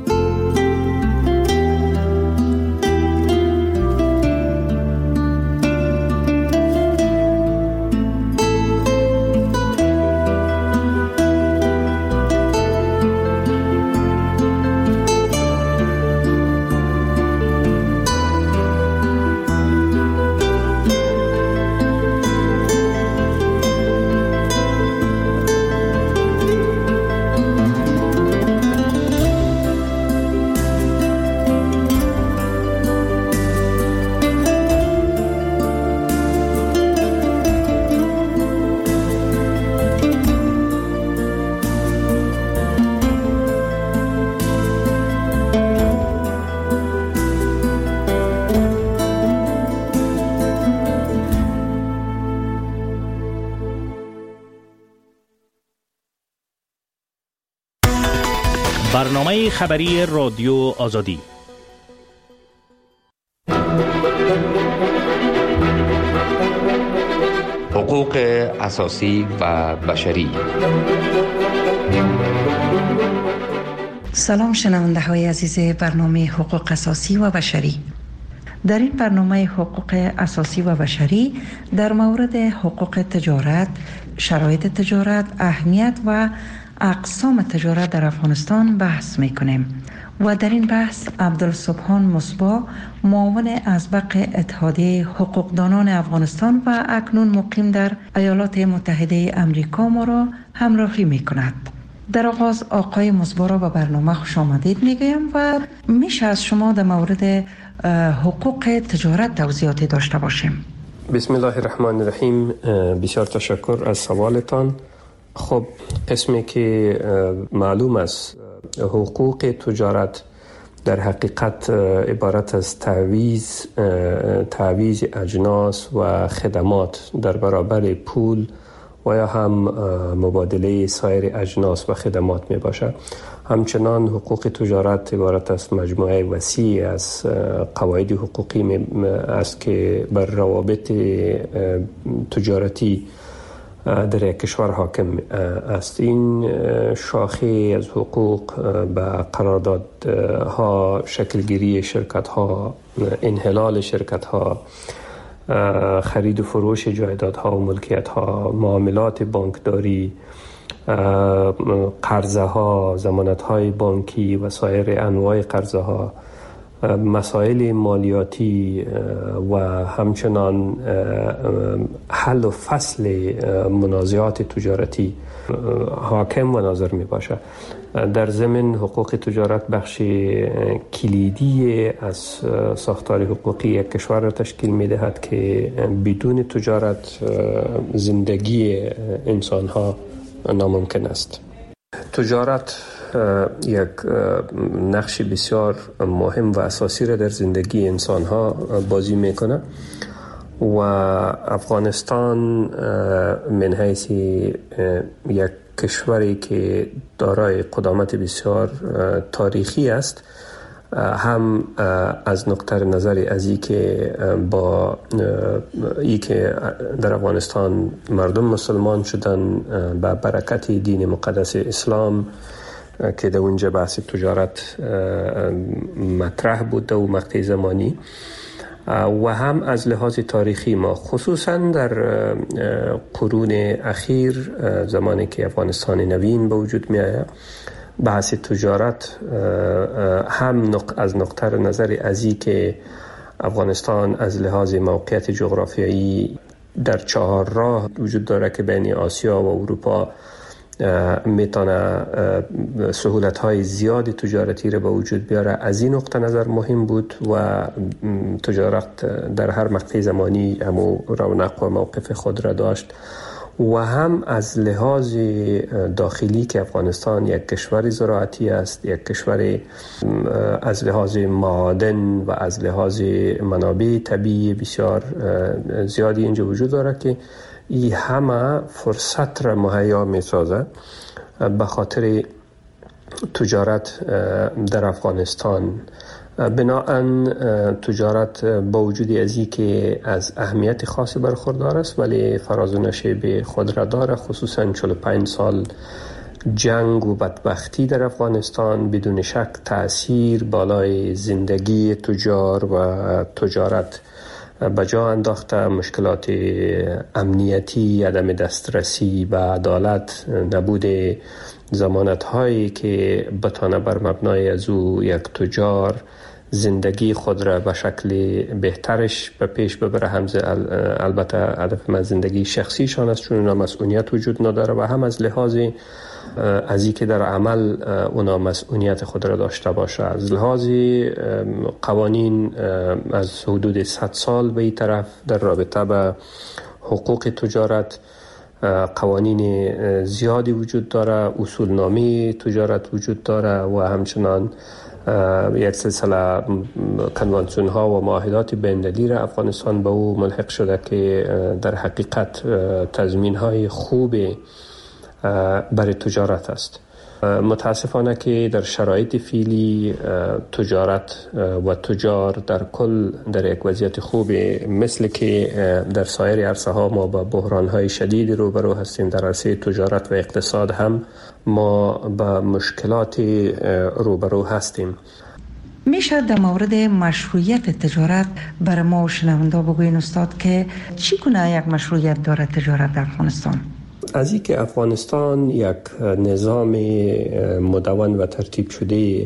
برنامه خبری رادیو آزادی. حقوق اساسی و بشری. سلام شنونده های عزیز برنامه حقوق اساسی و بشری. در این برنامه حقوق اساسی و بشری در مورد حقوق تجارت، شرایط تجارت، اهمیت و اقسام تجارت در افغانستان بحث میکنیم و در این بحث عبدالسبحان مصباح، معاون ازبق اتحادیه حقوقدانان افغانستان و اکنون مقیم در ایالات متحده امریکا ما را همراهی میکند. در آغاز آقای مصباح را به برنامه خوش آمدید میگویم و میشه از شما در مورد حقوق تجارت توضیحاتی داشته باشیم. بسم الله الرحمن الرحیم. بسیار تشکر از سوالتان. خب، قسمی که معلوم است حقوق تجارت در حقیقت عبارت از تعویض تعویض اجناس و خدمات در برابر پول و یا هم مبادله سایر اجناس و خدمات می باشد. همچنان حقوق تجارت عبارت از مجموعه وسیع از قواعد حقوقی می است که بر روابط تجارتی در یک کشور حاکم است. این شاخه از حقوق به قراردادها، شکلگیری شرکت ها، انحلال شرکت ها، خرید و فروش جایدادها و ملکیت ها، معاملات بانکداری، قرضه ها، ضمانت های بانکی و سایر انواع قرضه ها، مسائل مالیاتی و همچنان حل و فصل منازعات تجارتی حاکم و ناظر می باشد. در ضمن حقوق تجارت بخش کلیدی از ساختار حقوقی یک کشور را تشکیل می دهد که بدون تجارت زندگی انسان ها ناممکن است. تجارت یک نقش بسیار مهم و اساسی را در زندگی انسان ها بازی میکنه و افغانستان من حیث یک کشوری که دارای قدامت بسیار تاریخی است، هم از نقطه نظر از این که با ای که در افغانستان مردم مسلمان شدن با برکت دین مقدس اسلام که در اونجا بحث تجارت مطرح بود و مقطع زمانی، و هم از لحاظ تاریخی ما خصوصا در قرون اخیر زمانی که افغانستان نوین به وجود می آید، بحث تجارت هم از نقطه نظر ازی که افغانستان از لحاظ موقعیت جغرافیایی در چهار راه وجود داره که بین آسیا و اروپا میتونه سهولت های زیادی تجارتی رو به وجود بیاره. از این نقطه نظر مهم بود و تجارت در هر مقطع زمانی همو رونق و موقف خود را داشت و هم از لحاظ داخلی که افغانستان یک کشور زراعتی است، یک کشور از لحاظ معادن و از لحاظ منابع طبیعی بسیار زیادی اینجا وجود داره که این همه فرصت را مهیا می سازه به خاطر تجارت در افغانستان. بناهن تجارت با وجود ازی که از اهمیت خاصی برخوردار است ولی فراز و نشیب خود را داره، خصوصا چهل و پنج سال جنگ و بدبختی در افغانستان بدون شک تأثیر بالای زندگی تجار و تجارت بجا انداخته. مشکلات امنیتی، عدم دسترسی به عدالت، نبود ضمانت هایی که بتانه بر مبنای از او یک تجار زندگی خود را به شکل بهترش به پیش ببره. هم البته هدف من زندگی شخصیشان است چون اونا مسئولیت وجود نداره و هم از لحاظ از این که در عمل اونا مسئولیت خود را داشته باشه. از لحاظ قوانین از حدود صد سال به این طرف در رابطه به حقوق تجارت قوانین زیادی وجود داره، اصولنامه تجارت وجود داره و همچنان یک سلسله کنوانسیون ها و معاهدات بین‌المللی را افغانستان به او ملحق شده که در حقیقت تضمین های خوب برای تجارت است. متاسفانه که در شرایط فعلی تجارت و تجار در کل در یک وضعیت خوب مثل که در سایر عرصه ها ما با بحران های شدید روبرو هستیم. در عرصه تجارت و اقتصاد هم ما با مشکلات روبرو هستیم. میشه در مورد مشروعیت تجارت برای ما و شنونده بگوین استاد که چی کنه یک مشروعیت داره تجارت در افغانستان؟ از این که افغانستان یک نظام مدون و ترتیب شده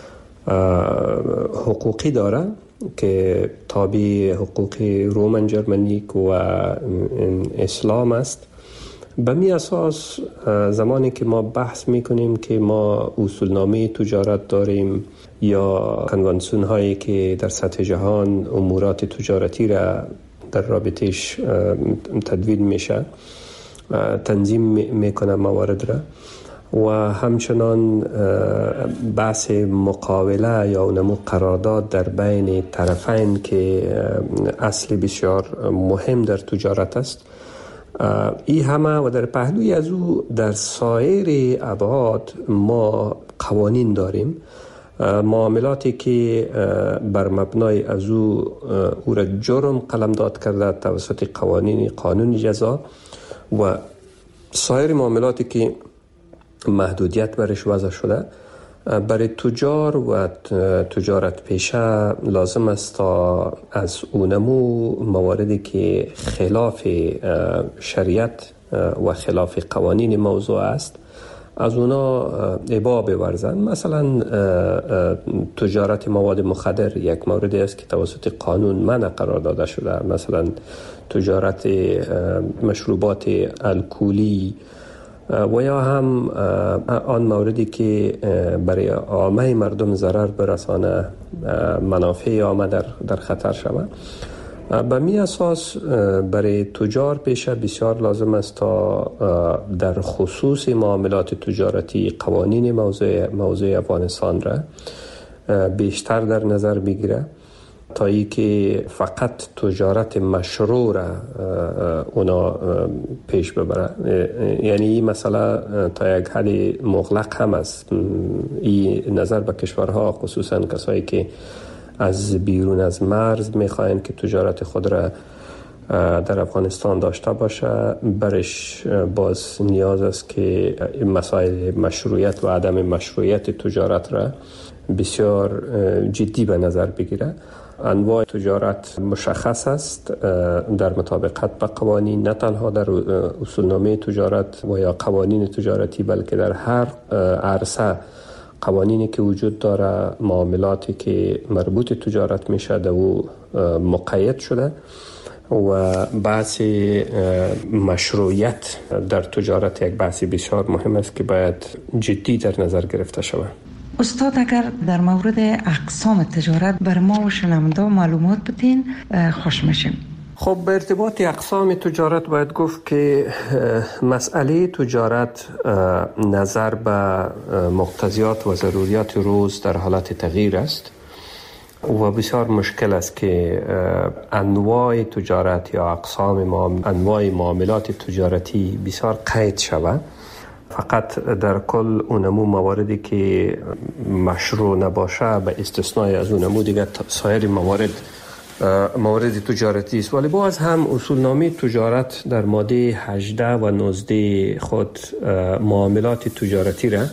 حقوقی داره که تابع حقوق رومن جرمنیک و اسلام است، به می اساس زمانی که ما بحث میکنیم که ما اصولنامه تجارت داریم یا کنوانسیون هایی که در سطح جهان امورات تجارتی را در رابطهش تدوین میشه، تنظیم میکنه موارد را و همچنان بحث مقاوله یا اونمو قرارداد در بین طرفین که اصل بسیار مهم در تجارت است. این همه و در پهلوی از او در سایر ابعاد ما قوانین داریم، معاملاتی که بر مبنای از او او را جرم قلمداد کرده توسط قوانین قانون جزا و سایر معاملاتی که محدودیت برش وضع شده. برای تجار و تجارت پیشه لازم است تا از اونمو مواردی که خلاف شریعت و خلاف قوانین موضوع است از اونا ابا بورزن. مثلا تجارت مواد مخدر یک موردی است که توسط قانون منع قرار داده شده. مثلا تجارت مشروبات الکلی و یا هم آن موردی که برای عامه مردم ضرر برسانه، منافع عامه در, در خطر شود. به می اساس برای تجار پیشه بسیار لازم است تا در خصوص معاملات تجارتی قوانین موضوع, موضوع افغانستان را بیشتر در نظر بگیره تا ای که فقط تجارت مشروع را اونا پیش ببره. یعنی این مسئله تا یک حد مغلق هم است. این نظر به کشورها خصوصا کسایی که از بیرون از مرز میخواین که تجارت خود را در افغانستان داشته باشه، برش باز نیاز است که مسائل مشروعیت و عدم مشروعیت تجارت را بسیار جدی به نظر بگیره. انواع تجارت مشخص است در مطابقت به قوانین، نه تنها در اصولنامه تجارت و یا قوانین تجارتی بلکه در هر عرصه قوانینی که وجود داره، معاملاتی که مربوط تجارت میشه در او مقید شده. و بحث مشروعیت در تجارت یک بحث بسیار مهم است که باید جدی در نظر گرفته شود. استاد اگر در مورد اقسام تجارت بر ما و شنونده معلومات بدین خوش میشیم. خب به ارتباط اقسام تجارت باید گفت که مسئله تجارت نظر به مقتضیات و ضروریات روز در حالت تغییر است و بسیار مشکل است که انواع تجارت یا اقسام انواع معاملات تجارتی بسیار قید شود. فقط در کل اونمو مواردی که مشروع نباشه به استثنای از اونمو دیگه سایر موارد موارد تجارتی است. ولی باز هم اصولنامه تجارت در ماده هجده و نوزده خود معاملات تجارتی را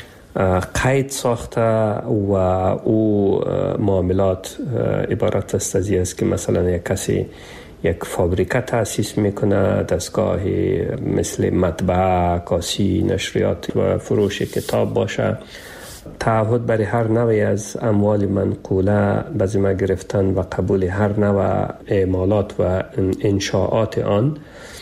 قید ساخته و او معاملات عبارت است از این است که مثلا یک کسی یک فابریکه تأسیس میکنه، دستگاه مثل مطبعه، کاسی، نشریات و فروش کتاب باشه، تعهد برای هر نوعی از اموال منقوله به ذمه گرفتن و قبول هر نوع اعمالات و انشاءات آن،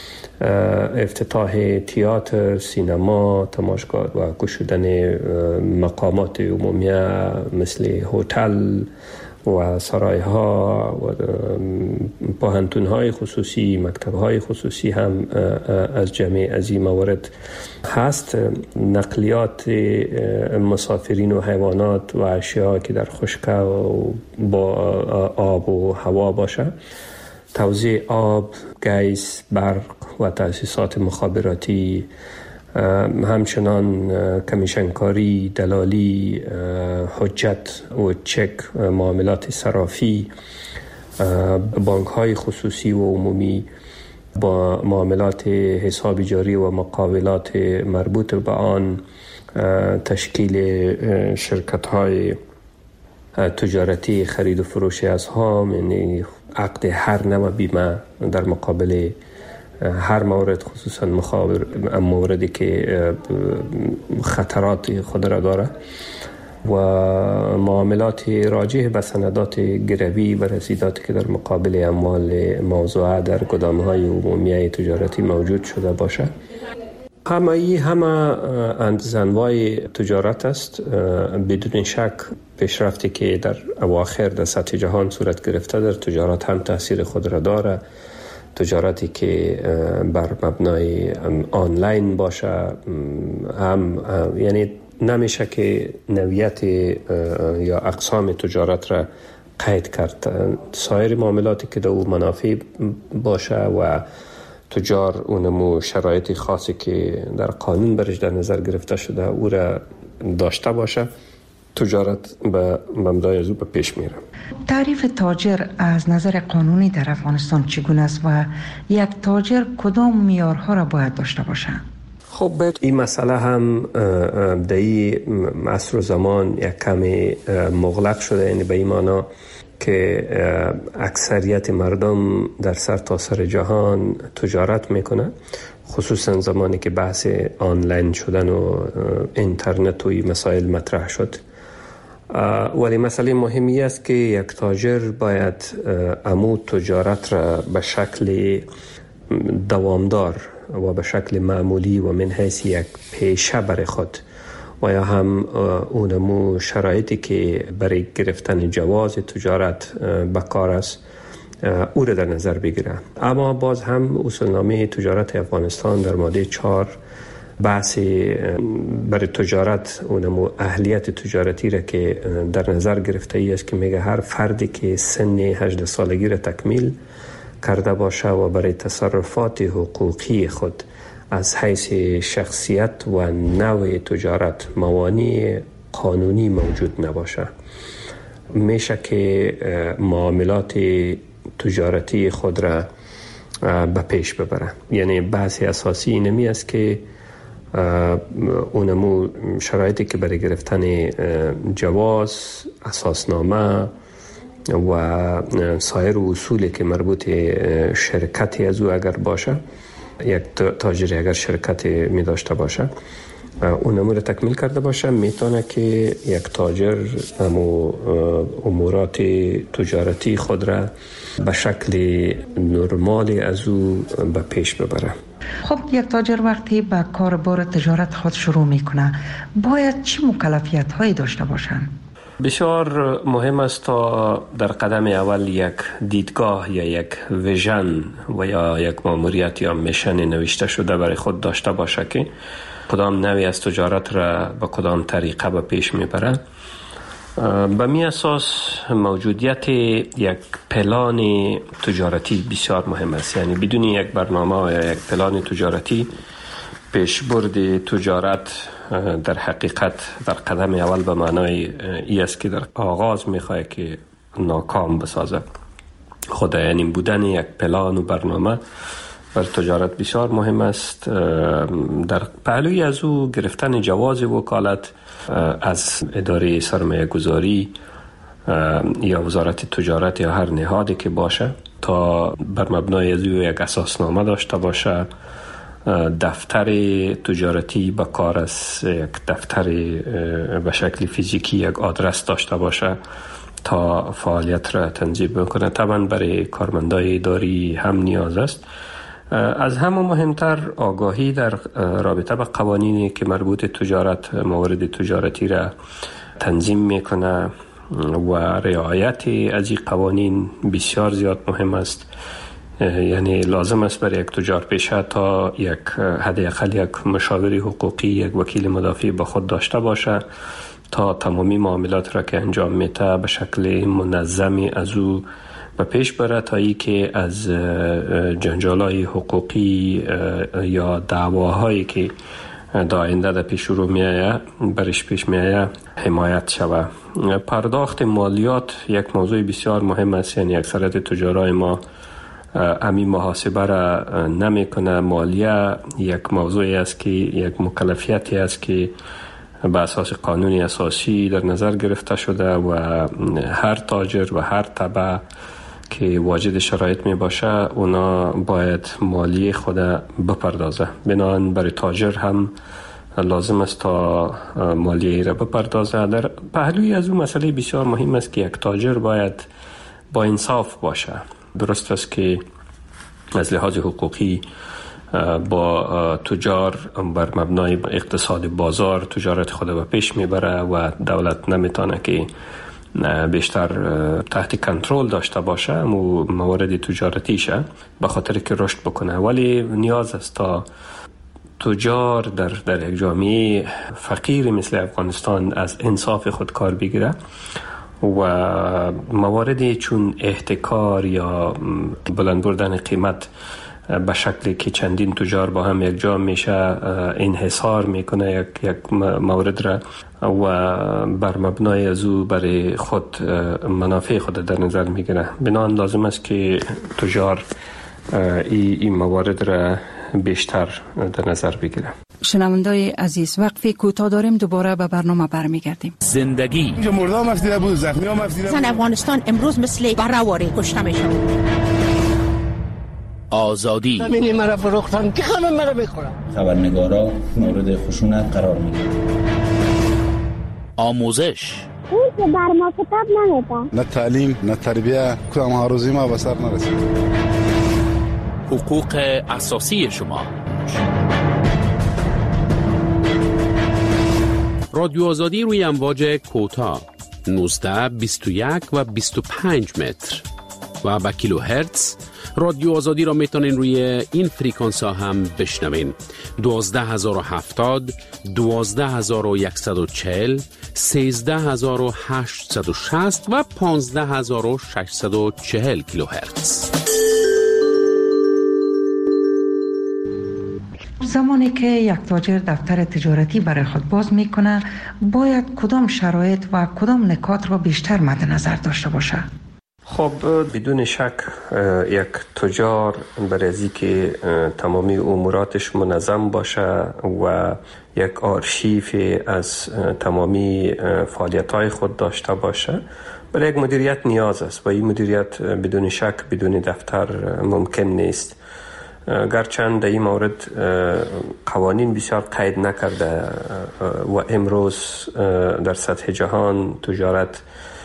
افتتاح تئاتر، سینما، تماشاگاه و گشودن مقامات عمومیه مثل هتل و سرایها و پوهنتون‌های خصوصی، مکتب‌های خصوصی هم از جمعی از این موارد هست. نقلیات مسافرین و حیوانات و اشیاء که در خشک و با آب و هوا باشه، توزیع آب، گیس، برق و تأسیسات مخابراتی، همچنان کمیشنکاری، دلالی، حجت و چک، معاملات صرافی، بانک های خصوصی و عمومی با معاملات حساب جاری و مقاولات مربوط به آن، تشکیل شرکت های تجارتی خرید و فروش اسهام، یعنی عقد هر نوع بیمه در مقابل هر مورد، خصوصا موردی که خطرات خود را داره، و معاملات راجع به سندات گروی و رسیداتی که در مقابل اموال موضوعه در گدام‌های عمومی تجارتی موجود شده باشه. همه ای همه انواع تجارت است. بدون شک پیشرفتی که در اواخر در سطح جهان صورت گرفته در تجارت هم تاثیر خود را داره. تجارتی که بر مبنای آنلاین باشه هم، یعنی نمیشه که نوعیت یا اقسام تجارت را قید کرد. سایر معاملاتی که در او منافع باشه و تجار اونمو شرایط خاصی که در قانون برش در نظر گرفته شده او را داشته باشه، تجارت به مبنای از او به پیش میره. تعریف تاجر از نظر قانونی در افغانستان چگونه است و یک تاجر کدام معیارها را باید داشته باشد؟ خب این مسئله هم در این عصر و زمان یک کمی مغلق شده، یعنی به این معنی که اکثریت مردم در سر تا سر جهان تجارت میکنه، خصوصا زمانی که بحث آنلاین شدن و اینترنت و این مسائل مطرح شد. ولی مسئله مهمی است که یک تاجر باید امو تجارت را به شکل دوامدار و به شکل معمولی و من حیث یک پیشه برای خود و یا هم اونمو شرایطی که برای گرفتن جواز تجارت به کار است او را در نظر بگیره. اما باز هم اصولنامه تجارت افغانستان در ماده چهار بحث برای تجارت اونمو اهلیت تجارتی را که در نظر گرفته ای است که میگه هر فردی که سن هجده سالگی را تکمیل کرده باشه و برای تصرفات حقوقی خود از حیث شخصیت و نوع تجارت موانع قانونی موجود نباشه، میشه که معاملات تجارتی خود را به پیش ببره. یعنی بحث اساسی اینمی است که اونمو شرایطی که برای گرفتن جواز، اساسنامه و سایر اصولی که مربوط شرکتی از او اگر باشه، یک تاجری اگر شرکتی می داشته باشه، اون امور تکمیل کرده باشه، میتونه که یک تاجر امو امورات تجارتی خود را به شکل نرمالی از او به پیش ببره. خب یک تاجر وقتی به کار بار تجارت خود شروع میکنه باید چه مکلفیت هایی داشته باشند؟ بسیار مهم است تا در قدم اول یک دیدگاه یا یک ویژن و یا یک ماموریت یا میشن نوشته شده برای خود داشته باشه که کدام نوعی از تجارت را به کدام طریقه به پیش میبره. به می اساس موجودیت یک پلان تجارتی بسیار مهم است. یعنی بدون یک برنامه یا یک پلان تجارتی پیشبرد تجارت در حقیقت در قدم اول به معنای ای است که در آغاز میخواه که ناکام بسازه. خود یعنی بودن یک پلان و برنامه بر تجارت بسیار مهم است. در پهلوی از او گرفتن جواز وکالت از اداره سرمایه گذاری یا وزارت تجارت یا هر نهادی که باشه تا بر مبنای از او یک اساسنامه داشته باشه، دفتر تجارتی به کار است، یک دفتر به شکل فیزیکی یک آدرس داشته باشه تا فعالیت را تنظیم بکنه. طبعا برای کارمندای اداری هم نیاز است. از همه مهمتر آگاهی در رابطه به قوانینی که مربوط تجارت موارد تجارتی را تنظیم میکنه و رعایت از این قوانین بسیار زیاد مهم است. یعنی لازم است برای یک تجار پیشه تا یک حداقل یک مشاور حقوقی، یک وکیل مدافع با خود داشته باشه تا تمامی معاملات را که انجام میده به شکل منظمی از او به پیش بره تا ای که از جنجالای حقوقی یا دعواهایی که در آینده در پیش رو میآید برش پیش میآید حمایت شود. پرداخت مالیات یک موضوع بسیار مهم است. یعنی اکثریت تجارای ما امی محاسبه را نمی کنه. مالیه یک موضوعی است که یک مکلفیتی است که به اساس قانونی اساسی در نظر گرفته شده و هر تاجر و هر تبع که واجد شرایط می باشه اونا باید مالیه خود بپردازه. بنابراین برای تاجر هم لازم است تا مالیه را بپردازه. در پهلوی از اون مسئله بسیار مهم است که یک تاجر باید با انصاف باشه. درست است که از لحاظ حقوقی با تجار بر مبنای اقتصاد بازار تجارت خود به پیش میبره و دولت نمیتونه که بیشتر تحت کنترل داشته باشه و موارد تجارتیشه به خاطر که رشد بکنه. ولی نیاز است تا تجار در در یک جامعه فقیر مثل افغانستان از انصاف خود کار بگیره و مواردی چون احتکار یا بلند بردن قیمت به شکلی که چندین تجار با هم یک جا میشه انحصار میکنه یک یک مورد را و بر مبنای از او برای خود منافع خود در نظر میگیره. بنابراین لازم است که تجار این ای موارد را بیشتر در نظر بگیره. شنوندای عزیز، وقفی کوتاه داریم، دوباره به برنامه برمیگردیم. زندگی اینجا مردم افزیده بود، زخمی هم افزیده بود. زن افغانستان امروز مثل براواری کشته میشن. آزادی زمینی مرا فروختن که خانم مرا بخورم. خبرنگارا مورد خشونت قرار میگیرن. آموزش اون که بر ما کتاب نمیده. نه تعلیم نه تربیه، کدام ها روزی ما به سر نرسید. حقوق اساسی شما. رادیو آزادی روی امواج کوتاه نوزده، بیست و یک و بیست و پنج متر و با کیلو هرتز. رادیو آزادی را میتونین روی این فریکانس ها هم بشنوین: دوازده هزار و هفتاد، دوازده هزار و صد و چهل، سیزده هزار و هشتصد و شصت و پانزده هزار و ششصد و چهل کیلو هرتز. زمانی که یک تاجر دفتر تجارتی برای خود باز میکنه باید کدام شرایط و کدام نکات را بیشتر مد نظر داشته باشه؟ خب بدون شک یک تجار برای از اینکه تمامی اموراتش منظم باشه و یک آرشیف از تمامی فعالیت‌های خود داشته باشه برای یک مدیریت نیاز است و این مدیریت بدون شک بدون دفتر ممکن نیست. گرچند در این مورد قوانین بسیار قید نکرده و امروز در سطح جهان تجارت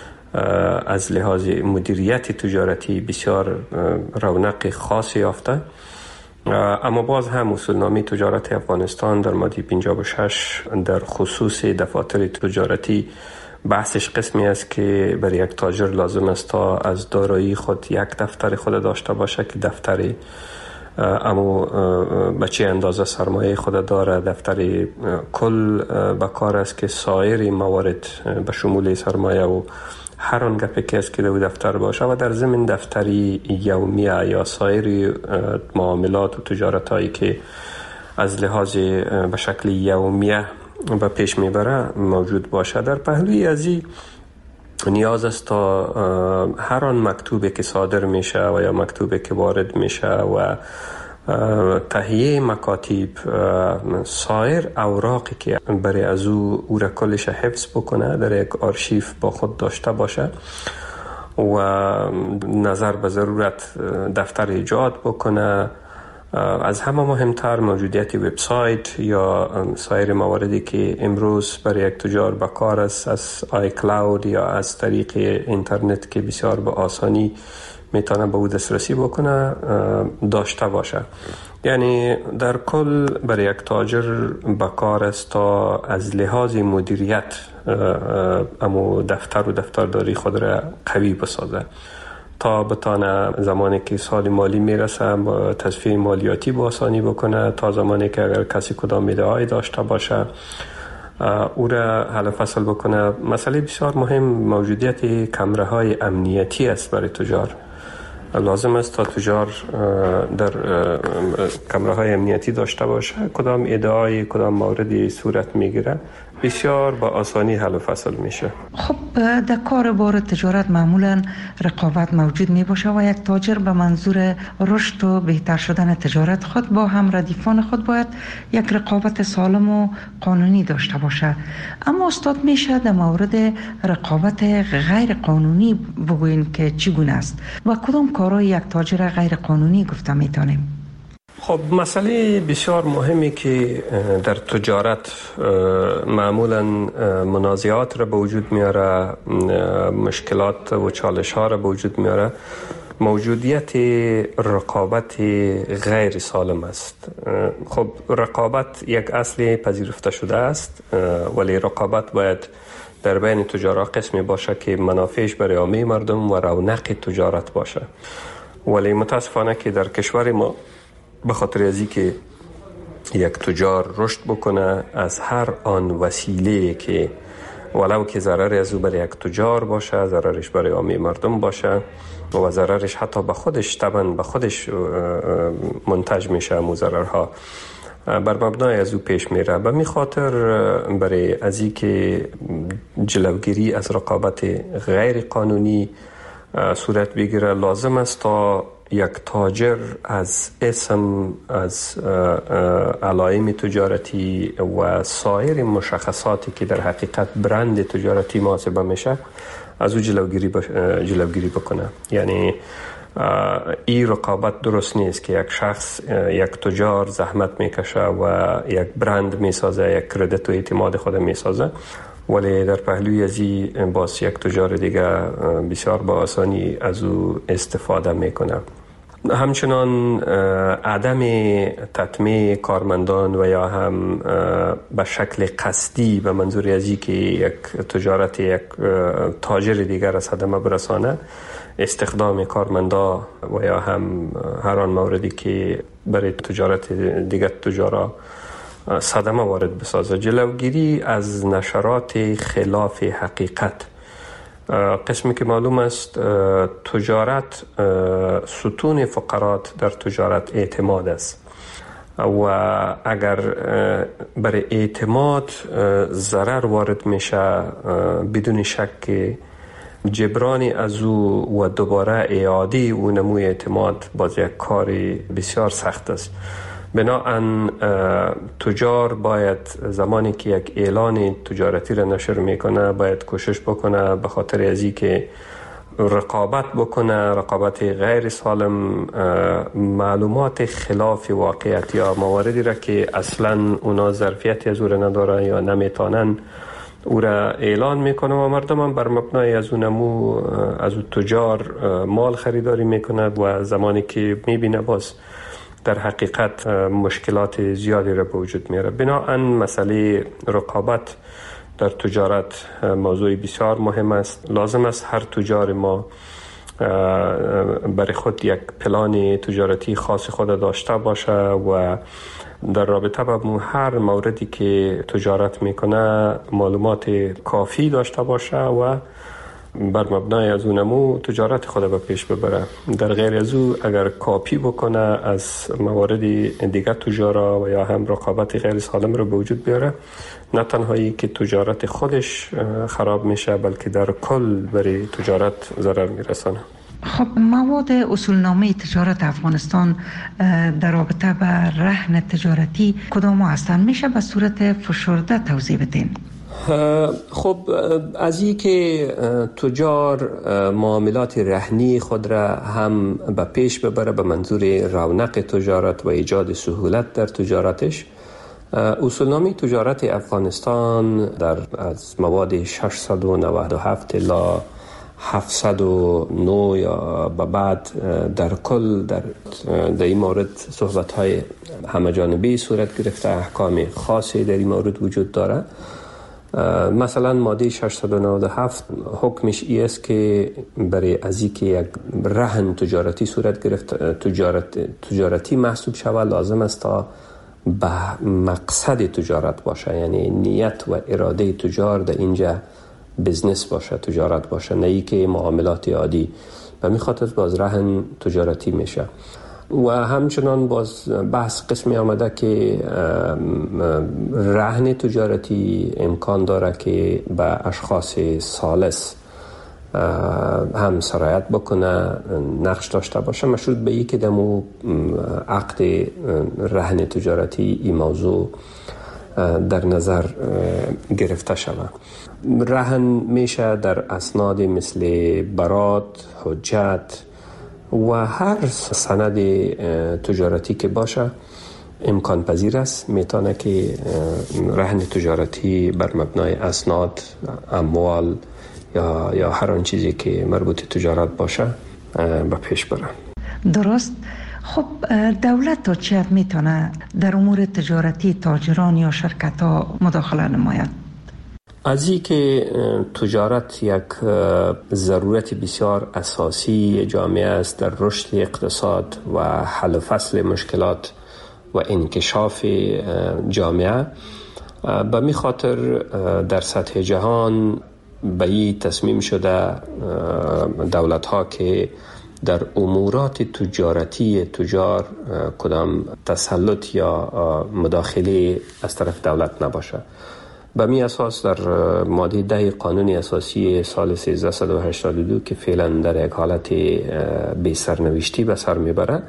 از لحاظ مدیریت تجارتی بسیار رونق خاصی یافته، اما باز هم اصولنامه تجارت افغانستان در ماده پنجاه و شش در خصوص دفاتر تجارتی بحثش قسمی است که برای یک تاجر لازم است تا از دارایی خود یک دفتر خود داشته باشه که دفتر اما به چه اندازه سرمایه خود داره، دفتر کل به کار است که سایر موارد به شمول سرمایه و هر آن گپی که است که در دفتر باشه و در ضمن دفتری یومیه یا سایر معاملات و تجارت هایی که از لحاظ به شکل یومیه به پیش میبره موجود باشه. در پهلوی ازی نیاز است تا هر آن مکتوبی که صادر میشه و یا مکتوبی که وارد میشه و تهیه مکاتب سایر اوراقی که برای از او او را کلش حفظ بکنه در یک آرشیف با خود داشته باشه و نظر به ضرورت دفتر ایجاد بکنه. از همه مهمتر موجودیت وبسایت یا سایر مواردی که امروز برای یک تجار به کار است از آی کلاود یا از طریق اینترنت که بسیار به آسانی میتونه به او دسترسی بکنه داشته باشه. یعنی در کل برای یک تاجر به کار است تا از لحاظ مدیریت امو دفتر و دفترداری خود را قوی بسازه تا بتانه زمانی که سال مالی میرسه با تصفیه مالیاتی با آسانی بکنه، تا زمانی که اگر کسی کدام ایده‌ای داشته باشه او را حل فصل بکنه. مسئله بسیار مهم موجودیت کمره های امنیتی است برای تجار. لازم است تا تجار در کمره های امنیتی داشته باشه، کدام ایده‌ای کدام موردی صورت میگیره بسیار با آسانی حل و فصل میشه. خب در کار بار تجارت معمولا رقابت موجود می باشه و یک تاجر به منظور رشد و بهتر شدن تجارت خود با هم ردیفان خود باید یک رقابت سالم و قانونی داشته باشه. اما استاد میشه در مورد رقابت غیر قانونی بگوین که چگونه است و کدام کارهای یک تاجر غیر قانونی گفته میتونیم؟ خب مسئله بسیار مهمی که در تجارت معمولا منازعات را به وجود میاره، مشکلات و چالش ها را به وجود میاره، موجودیت رقابت غیر سالم است. خب رقابت یک اصل پذیرفته شده است، ولی رقابت باید در بین تجارت قسمی باشه که منافعش برای عامه مردم و رونق تجارت باشه. ولی متاسفانه که در کشور ما به خاطر ازی که یک تجار رشد بکنه از هر آن وسیله که ولو که ضرر از او برای یک تجار باشه، ضررش برای عامه مردم باشه و ضررش حتی به خودش طبعا به خودش منتج میشه، مو ضررها بر مبنای از او پیش میره. به می خاطر برای ازی که جلوگیری از رقابت غیر قانونی صورت بگیره لازم است تا یک تاجر از اسم، از علائم تجارتی و سایر مشخصاتی که در حقیقت برند تجارتی محاسبه میشه از او جلوگیری, بش... جلوگیری بکنه. یعنی این رقابت درست نیست که یک شخص، یک تجار زحمت میکشه و یک برند میسازه، یک کردیت و اعتماد خود میسازه، ولی در پهلوی ازی باز یک تجار دیگه بسیار با آسانی از او استفاده میکنه. همچنان عدم تطمیع کارمندان و یا هم به شکل قصدی به منظور ازی که یک تجارت یک تاجر دیگر از صدمه برسانه، استخدام کارمندا و یا هم هر آن موردی که برای تجارت دیگر تجارا صدمه وارد بسازه. جلوگیری از نشرات خلاف حقیقت. قسمی که معلوم است تجارت، ستون فقرات در تجارت اعتماد است و اگر برای اعتماد ضرر وارد میشه بدون شک جبرانی از او و دوباره اعاده او نموی اعتماد باز یک کاری بسیار سخت است. بناهن تجار باید زمانی که یک اعلان تجارتی را نشر میکنه باید کوشش بکنه به خاطر ازی که رقابت بکنه، رقابت غیر سالم، معلومات خلاف واقعیت یا مواردی را که اصلا اونا ظرفیتی از او را نداره یا نمیتونن او را اعلان میکنه و مردم هم بر مبنای از اون نمو از اون تجار مال خریداری میکنه و زمانی که میبینه باز در حقیقت مشکلات زیادی را به وجود میاره. بنابراین مسئله رقابت در تجارت موضوع بسیار مهم است. لازم است هر تجار ما برای خود یک پلان تجارتی خاص خود داشته باشه و در رابطه با هر موردی که تجارت میکنه معلومات کافی داشته باشه و بر مبنای از اونمو تجارت خود به پیش ببره. در غیر از او اگر کاپی بکنه از موارد دیگر تجارا و یا هم رقابت غیر سالم رو به وجود بیاره، نه تنهایی که تجارت خودش خراب میشه بلکه در کل برای تجارت ضرر میرسانه. خب مواد اصولنامه تجارت افغانستان در رابطه با رهن تجارتی کدام هستند؟ میشه به صورت فشرده توضیح بدین؟ خب از این که تجار معاملات رهنی خود را هم به پیش ببره به منظور رونق تجارت و ایجاد سهولت در تجارتش، اصولنامه تجارت افغانستان در از مواد ششصد و نود و هفت الی هفتصد و نه یا به بعد در کل در در این مورد صحبت‌های همه‌جانبه صورت گرفته، احکام خاصی در این مورد وجود داره. مثلا ماده ششصد و نود و هفت حکمش ای است که برای از اینکه یک رهن تجارتی صورت گرفت تجارت تجارتی محسوب شود لازم است تا به مقصد تجارت باشه، یعنی نیت و اراده تجار در اینجا بزنس باشه، تجارت باشه، نه ای که معاملات عادی. و می خاطر باز رهن تجارتی میشه. و همچنان باز بحث قسمی آمده که رهن تجارتی امکان داره که به اشخاص ثالث هم سرایت بکنه، نقش داشته باشه، مشروط به ای که دمو عقد رهن تجارتی این موضوع در نظر گرفته شود. رهن میشه در اسناد مثل برات، حجت و هر سند تجارتی که باشه امکان پذیر است. میتونه که رهن تجارتی بر مبنای اسناد، اموال یا یا هر آن چیزی که مربوط تجارت باشه به پیش بره. درست. خب دولت تا چه حد میتونه در امور تجارتی تاجران یا شرکت ها مداخله نماید؟ از این که تجارت یک ضرورت بسیار اساسی جامعه است در رشد اقتصاد و حل و فصل مشکلات و انکشاف جامعه، به می خاطر در سطح جهان به این تصمیم شده دولت ها که در امورات تجارتی تجار کدام تسلط یا مداخله از طرف دولت نباشه. به می اساس در ماده ده قانون اساسی سال سیزده و هشتاد و دو که فعلا در یک حالت بی سرنوشتی به سر میبره،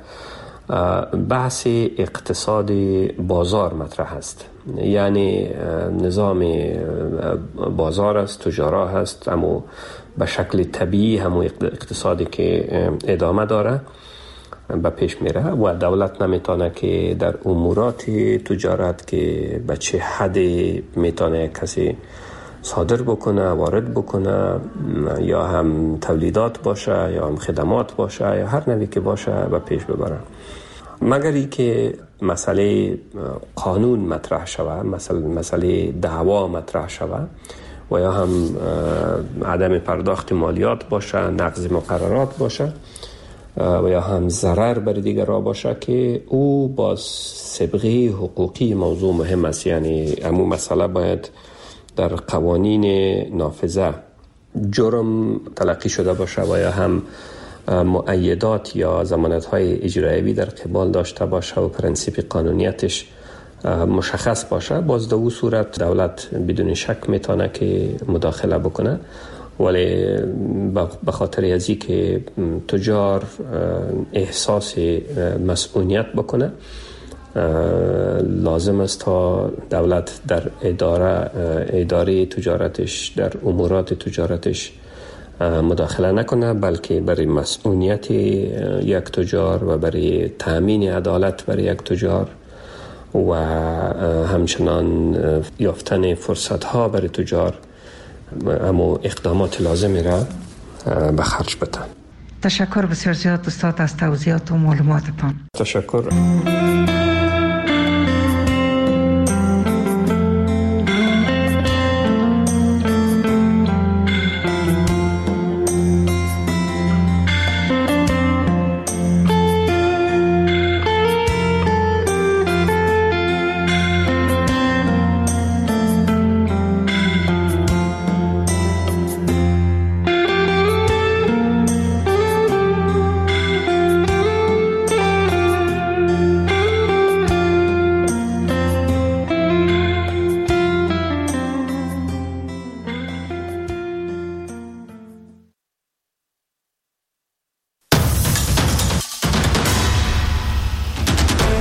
بحث اقتصاد بازار مطرح است. یعنی نظام بازار است، تجارا هست، اما به شکل طبیعی همون اقتصادی که ادامه داره به پیش میره و دولت نمیتونه که در امورات تجارت که به چه حد میتونه کسی صادر بکنه، وارد بکنه، یا هم تولیدات باشه یا هم خدمات باشه یا هر نوعی که باشه به پیش ببره، مگر ای که مسئله قانون مطرح شود، مسئله مسئله دعوا مطرح شود و یا هم عدم پرداخت مالیات باشه، نقض مقررات باشه و یا هم ضرر بر دیگرها باشه که او با سابقه حقوقی موضوع مهم است. یعنی امو مسئله باید در قوانین نافذه جرم تلقی شده باشه و یا هم مؤیدات یا ضمانت‌های اجرایی در قبال داشته باشه و پرنسیپ قانونیتش مشخص باشه. باز در اون صورت دولت بدون شک میتونه که مداخله بکنه، ولی به خاطر ازی که تجار احساس مسئولیت بکنه لازم است تا دولت در اداره اداره تجارتش، در امورات تجارتش مداخله نکنه، بلکه برای مسئولیت یک تجار و برای تأمین عدالت برای یک تجار و همچنان یافتن فرصت ها برای تجار اما اقدامات لازمی را به خرج بدن. تشکر بسیار زیاد استاد از توضیحات و معلوماتتان. تشکر.